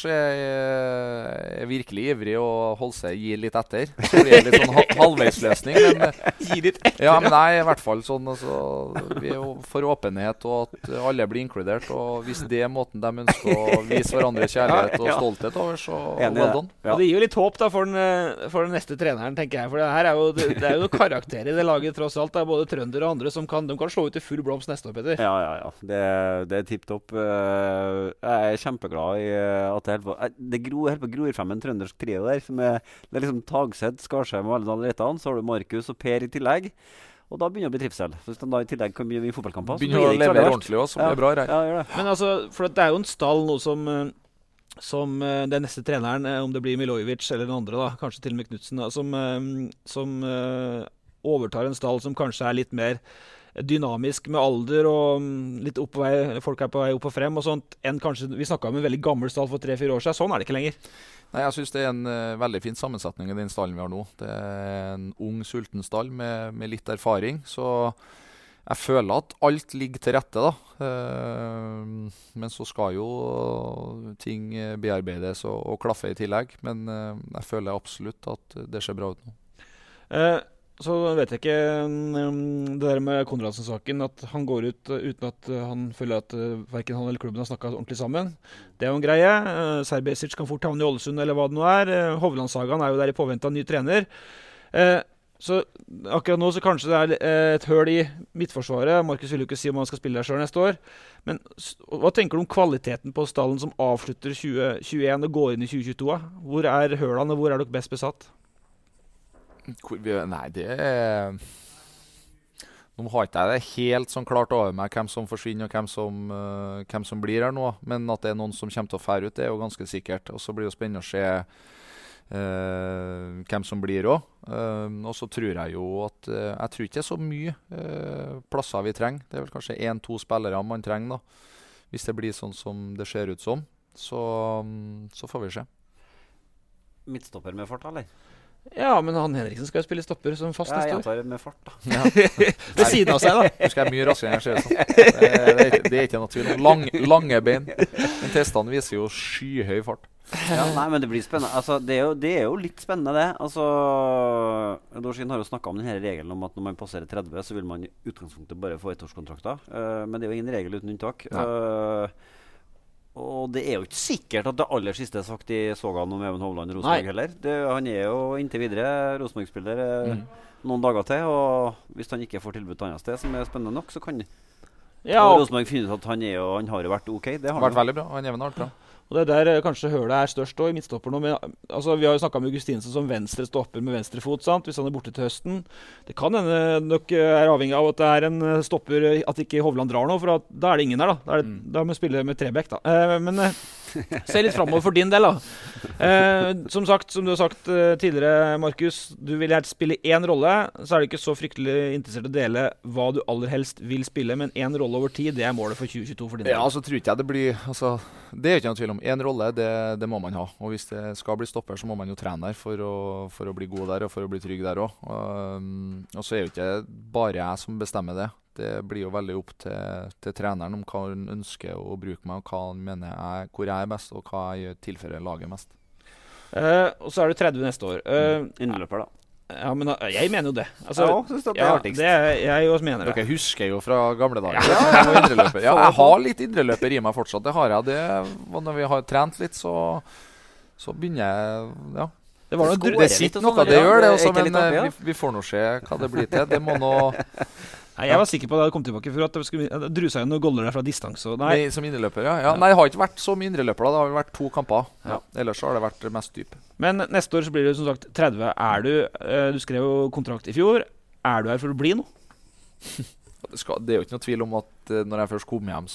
er virkelig ivrig og holder seg, gir litt etter. Så det er litt sånn halvveisløsning. Gir litt etter? Ja, men nei, i hvert fall sånn. Altså, vi er jo for åpenhet og at alle blir inkludert. Og hvis det er måten de ønsker å vise hverandre kjærlighet og stolthet over, så well done. Ja. Og det gir jo litt håp da for den neste treneren, tenker jeg. For det her det er jo karakter i det laget tross alt. Det er både trønder og andre som kan slå ut i full blomst neste år, Petter. Ja. Det er tipptopp. Jeg er kjempeglad i at det gror frem en trøndersk trio der. Det er liksom Tagseth, Skarsheim og alle Retan. Så har du Markus og Per i tillegg. Og da begynner det å bli trivsel. Så hvis de da i tillegg kan begynne i fotballkamper, begynner å levere ordentlig også, så blir det bra her. Ja, gjør det. Men altså, for det er jo en stall nå som den neste treneren, om det blir Milojevic eller den andre da, kanskje til og med Knudsen, som overtar en stall som kanskje er litt mer dynamisk med alder og litt opp på vei, folk er på vei opp og frem og sånt, enn kanskje vi snakket om en veldig gammel stall for 3-4 år siden. Sånn er det ikke lenger. Nei, jeg synes det er en veldig fin sammensetning i den stallen vi har nå. Det er en ung, sulten stall med litt erfaring, så jeg føler at alt ligger til rette da. Men så skal jo ting bearbeides og klaffe i tillegg, men jeg føler absolutt at det ser bra ut nå. Så vet jeg ikke det der med Konradsen-saken, at han går ut uten at han føler at hverken han eller klubben har snakket ordentlig sammen. Det er jo en greie. Serbesic kan fort havne i Ålesund eller hva det nå er. Hovland-sagaen er jo der i påvente av ny trener. Så akkurat nå så kanskje det er et høl i midtforsvaret. Markus vil jo ikke si om han skal spille der selv neste år. Men hva tenker du om kvaliteten på stallen som avslutter 2021 og går inn i 2022? Hvor er hølene, og hvor er dere best besatt? Nei, det er... Nå har ikke jeg det helt sånn klart over meg hvem som forsvinner og hvem som blir her nå. Men at det er noen som kommer til å fære ut, det er jo ganske sikkert. Og så blir det spennende å se hvem som blir også. Og så tror jeg jo at jeg tror ikke det er så mye plasser vi trenger. Det er vel kanskje 1-2 spillere man trenger da. Hvis det blir sånn som det ser ut som, så får vi se. Midtstopper med fart, eller? Ja, men han Henriksen skal jo spille stopper som fast neste år. Ja, jeg tar med fart da. Ja. Ved siden av seg da. Du skal mye raskere enn jeg ser sånn. Det er ikke noe tvil om. Lange bein. Men testene viser jo skyhøy fart. Ja, nei, men det blir spennende. Altså, det er jo litt spennende det. Altså, Dorsin har jo snakket om denne regelen om at når man passerer 30, så vil man i utgangspunktet bare få ettårskontrakter. Men det er jo ingen regel uten unntak. Og det er jo ikke sikkert at det aller siste er sagt i Sågan om Even Hovland og Rosenborg heller. Han er jo inntil videre Rosenborg-spiller noen dager til, og hvis han ikke får tilbud til annet sted som er spennende nok, så kan Rosenborg finne ut at han har jo vært ok. Det har vært veldig bra, han Even har vært bra. Og det der kanskje hølet størst også, i midtstopper nå. Men, altså, vi har jo snakket om Augustinsen som venstre stopper med venstre fot, sant? Hvis han borte til høsten. Det kan hende nok avhengig av at det en stopper, at ikke Hovland drar nå, for da det ingen der da. Da må vi spille med trebekk da. Men se litt fremover for din del da. Som du har sagt tidligere, Markus, du vil helst spille en rolle, så det ikke så fryktelig interessert å dele hva du aller helst vil spille, men en rolle over tid, det målet for 2022 for din del. Ja, altså tror ikke jeg det blir, altså, det ikke noe tvil om. En rolle, det må man ha. Og hvis det skal bli stopper, så må man jo trene der for å bli god der, og for å bli trygg der også. Og så jo ikke bare jeg som bestemmer det. Det blir jo veldig opp til treneren om hva han ønsker å bruke meg, og hva han mener hvor jeg best, og hva jeg tilfører laget mest. Og så du 30 neste år. Innløper da. Ja, men jeg mener jo det. Altså, ja, synes det artigst. Jeg også mener det. Dere husker jo fra gamle dager. Ja, jeg har litt indreløper i meg fortsatt, det har jeg. Når vi har trent litt, så begynner jeg, ja. Det sitter noe, det gjør det også, men vi får nå se hva det blir til. Det må nå... Nei, jeg var sikker på at jeg hadde kommet tilbake for at det drusa jo noen goller der fra distanse. Nei, som indreløper, ja. Nei, det har ikke vært så mye indreløper da. Det har vært 2 kamper. Ja. Ellers har det vært mest dyp. Men neste år så blir det som sagt 30. Du skrev jo kontrakt i fjor. Du her for å bli nå? Det jo ikke noe tvil om at når jeg først kom hjem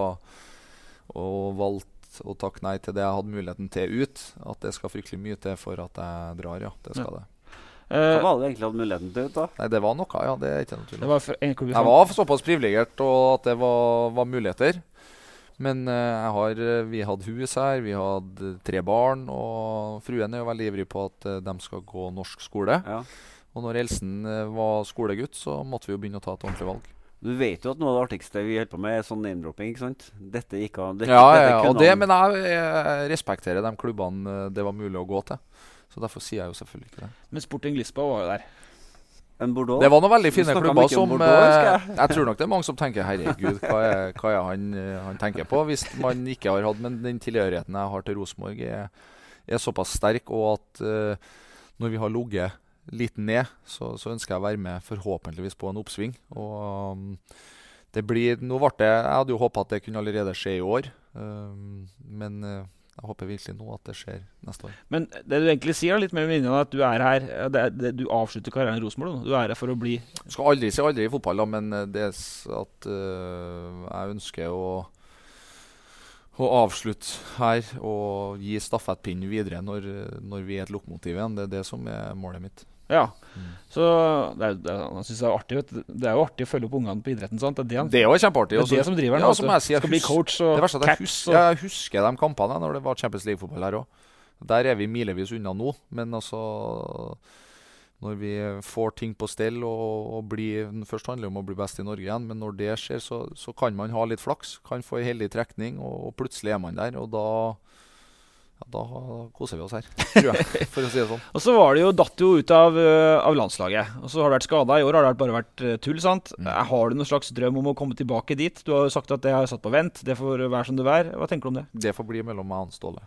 og valgte å takke nei til det jeg hadde muligheten til ut, at det skal fryktelig mye til for at jeg drar, ja. Det skal det. Hva var det egentlig hadde muligheten til ut da? Nei, det var noe, ja, det ikke noe tvil. Jeg var såpass privilegert og at det var muligheter. Men vi hadde hus her, vi hadde 3 barn, og fruen jo veldig ivrig på at de skal gå norsk skole. Ja. Og når Elsen var skolegutt, så måtte vi jo begynne å ta et ordentlig valg. Du vet jo at noe av det artigste vi holder på med sånn name-dropping, ikke sant? Dette gikk av. Men jeg respekterer de klubbene det var mulig å gå til. Så derfor sier jeg jo selvfølgelig ikke det. Men Sporting Lisboa var jo der. En Bordeaux? Det var noen veldig fine klubber som... jeg tror nok det mange som tenker, herregud, hva han tenker på? Hvis man ikke har hatt, men den tilhørigheten jeg har til Rosenborg såpass sterk, og at når vi har ligget litt ned, så ønsker jeg å være med forhåpentligvis på en oppsving. Og nå ble det... Jeg hadde jo håpet at det kunne allerede skje i år, men... Jeg håper virkelig nå at det skjer neste år. Men det du egentlig sier litt med minnet at du her, du avslutter karrieren i Rosenborg, du her for å bli... Jeg skal aldri si aldri i fotball, men det at jeg ønsker å avslutte her og gi stafettpinnen videre når vi et lokomotiv igjen. Det det som målet mitt. Ja, så jeg synes det artig, vet du. Det jo artig å følge opp ungene på idretten, sant? Det jo kjempeartig. Det det som driver den, skal bli coach og caps. Jeg husker de kampene når det var Champions League-fotball her også. Der vi milevis unna nå, men altså når vi får ting på stell først handler det om å bli best i Norge igjen, men når det skjer så kan man ha litt flaks, kan få en heldig trekning, og plutselig man der, og da koser vi oss her, tror jeg, for å si det sånn. Og så var det jo datt ut av landslaget, og så har det vært skadet. I år har det bare vært tull, sant? Har du noen slags drøm om å komme tilbake dit? Du har jo sagt at det har satt på vent, det får være som det er. Hva tenker du om det? Det får bli mellom meg og Ståle.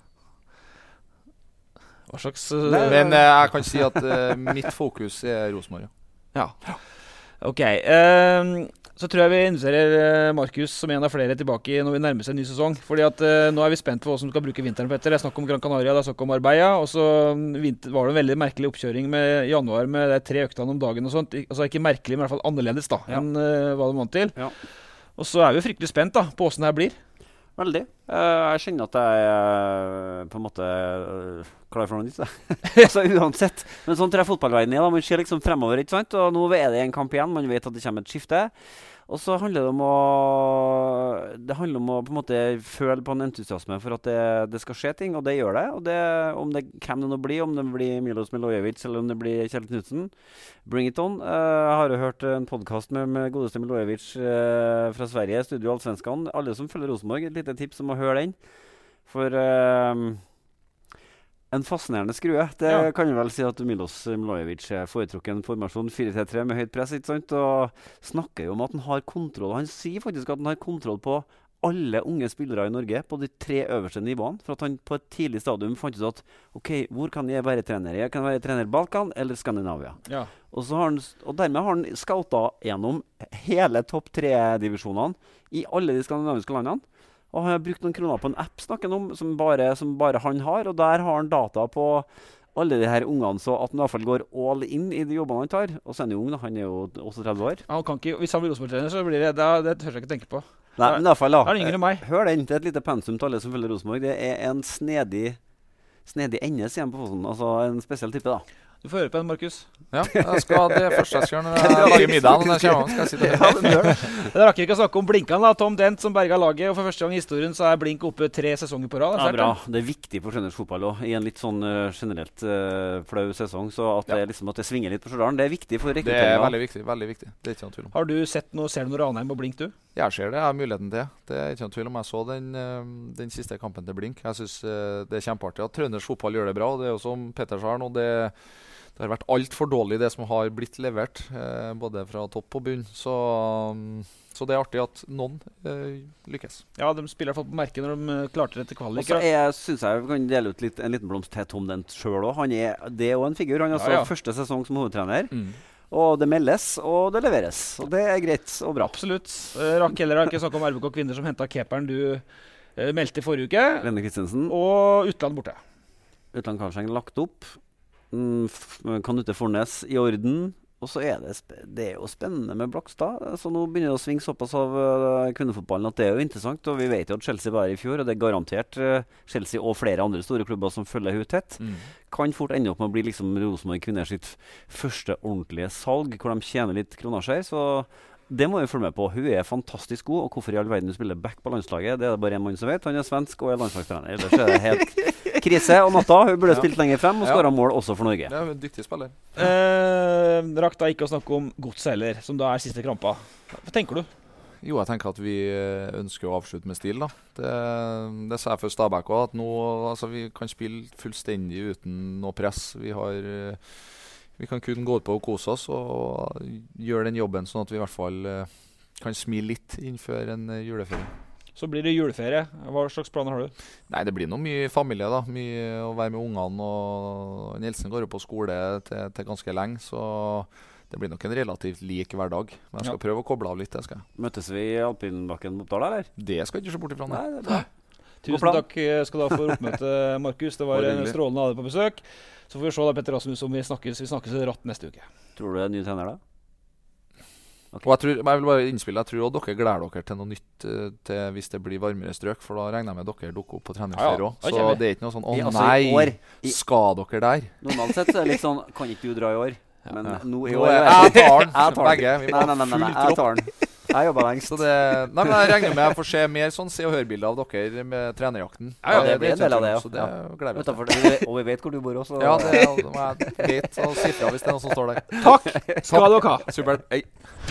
Hva slags... Men jeg kan si at mitt fokus Rosenborg. Ja. Ok, så tror jeg vi inviterer Markus som en av flere tilbake når vi nærmer seg en ny sesong. Fordi at nå vi spent på hva som skal bruke vinteren, Petter. Det snakk om Gran Canaria, det snakk om Marbella. Og så var det en veldig merkelig oppkjøring med januar med 3 øktene om dagen og sånt. Altså ikke merkelig, men i hvert fall annerledes da, enn hva du vant til. Ja. Og så vi jo fryktelig spent da, på hvordan det her blir. Veldig. Jeg kjenner at jeg på en måte klar for noe nytt. Altså uansett. Men sånn tror jeg fotballveien da. Man ser liksom fremover, ikke sant? Og nå det en kamp igjen. Man vet at det kommer et skifte. Og så handler det om å på en måte føle på en entusiasme for at det skal skje ting, og det gjør det. Og hvem det nå blir, om det blir Milos Milojevic eller om det blir Kjell Knudsen, bring it on. Jeg har jo hørt en podcast med godeste Milojevic fra Sverige, Studio Allsvenskan. Alle som følger Rosenborg, et lite tips om å høre den. For en fascinerende skrue. Det kan jo vel si at Milos Milojevic foretrukker en formasjon 4-3-3 med høyt press, ikke sant? Og snakker jo om at han har kontroll. Han sier faktisk at han har kontroll på alle unge spillere i Norge på de 3 øverste nivåene. For at han på et tidlig stadium fant ut at ok, hvor kan jeg være trener? Jeg kan være trener Balkan eller Skandinavia. Ja. Og dermed har han scoutet gjennom hele topp 3-divisjonene i alle de skandinaviske landene. Og han har brukt noen kroner på en app snakker han om, som bare han har, og der har han data på alle de her ungene, så at han i hvert fall går all in I de jobbene han tar. Og så er han jo ung, da. Han er jo også 30 år. Han kan ikke, hvis han blir Rosenborg-trener, så blir det tør jeg ikke tenke på. Nei, men i hvert fall da. Er han yngre enn meg? Hør den, det er et lite pensum til alle som følger Rosenborg. Det er en snedig ende, sier han på Fosen. Altså en spesiell type da. Du får høre på den, Markus. Ja, jeg skal det første jeg skal gjøre når jeg lager middagen. Når jeg kommer, skal jeg sitte her. Det rakk ikke å snakke om Blinkene da. Tom Dent som berget laget, og for første gang I historien så er Blink oppe 3 sesonger på rad. Ja, bra. Det er viktig for trøndersk fotball også, I en litt sånn generelt flau sesong, så at det, liksom, at det svinger litt på Stjørdalen, det er viktig for rekrutteringen. Det er veldig viktig, veldig viktig. Det er ikke noen tvil om. Har du sett ser du noe Ranheim og Blink, du? Jeg ser det, jeg har muligheten til. Det er ikke noen tvil om. Jeg så den siste kampen til Blink. Jeg synes det er kjempeartig at trøndersk fotball gjør det bra, og det er jo som Petter sa nå, det har vært alt for dårlig det som har blitt levert, både fra topp og bunn. Så det er artig at noen lykkes. Ja, de spiller I hvert fall på merket når de klarte det til kvalik. Og så synes jeg vi kan dele ut en liten blomst til Tom Dent selv også. Det er jo en figur. Han er altså første sesong som hovedtrener. Og det meldes, og det leveres. Og det er greit og bra. Absolutt. Heller har ikke snakket om RBK kvinner som hentet keeperen du meldte I forrige uke. Lene Kristensen. Og Utland borte. Utland Karlseng lagt opp. Kanute Fornes I orden. Og så det er jo spennende med Blakstad. Så nå begynner det å svinge såpass av kvinnefotballen at det er jo interessant. Og vi vet jo at Chelsea var I fjor, og det er garantert Chelsea og flere andre store klubber som følger henne tett. Kan fort ende opp med å bli liksom Rosenborg kvinner sitt første ordentlige salg, hvor de tjener litt kronasjer. Så det må vi følge med på. Hun er fantastisk god, og hvorfor I all verden hun spiller back på landslaget, det det bare en mann som vet. Han er svensk og landslagstrener. Ellers det helt krise og natta. Hun burde stilt lenger frem og skåret mål også for Norge. Det er en dyktig spiller. Rakk da ikke å snakke om Godset heller, som da siste krampa. Hva tenker du? Jo, jeg tenker at vi ønsker å avslutte med stil da. Det sa jeg for Stabæk også, at nå, altså, vi kan spille fullstendig uten noe press. Vi kan kun gå ut på og kose oss og gjøre den jobben sånn at vi I hvert fall kan smile litt innenfor en juleferie. Så blir det juleferie. Hva slags planer har du? Nei, det blir noe mye familie da. Mye å være med ungene, og Nielsen går jo på skole til ganske lenge, så det blir nok en relativt lik hverdag. Men jeg skal prøve å koble av litt, det skal jeg. Møtes vi I Alpinbakken på Oppdal, eller? Det skal jeg ikke se bort ifra. Nei, det er bra. Tusen takk skal du ha for oppmøte, Markus. Det var en strålende av deg på besøk. Så får vi se da, Petter Rasmus, om vi snakkes ratt neste uke. Tror du det ny trener da? Okay. Og jeg vil bare innspille, jeg tror også dere gleder dere til noe nytt til hvis det blir varmere strøk, for da regner jeg med dere dukker opp på treningsferie også. Så det er ikke noe sånn, nei, skal dere der? Normalt sett så det litt sånn, kan ikke du dra I år? Men nå I år... Jeg tar den, begge. Vi må nei, jeg tar den. Jeg jobber lengst. Nei, men jeg regner med jeg får se mer sånn se- og hør-bilder av dere med trenerjakten. Ja, det blir en del av det, så det gleder vi oss. Og vi vet hvor du bor også. Ja, jeg vet og siffra hvis det er noe som står der. Takk skal dere ha. Supert, hei.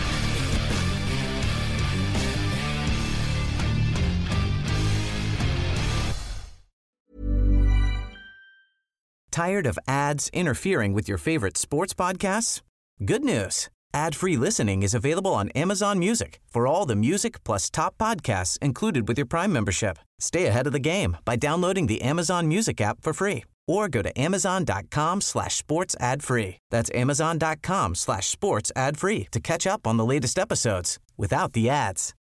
Tired of ads interfering with your favorite sports podcasts? Good news. Ad-free listening is available on Amazon Music for all the music plus top podcasts included with your Prime membership. Stay ahead of the game by downloading the Amazon Music app for free or go to amazon.com/sports ad free. That's amazon.com/sports ad free to catch up on the latest episodes without the ads.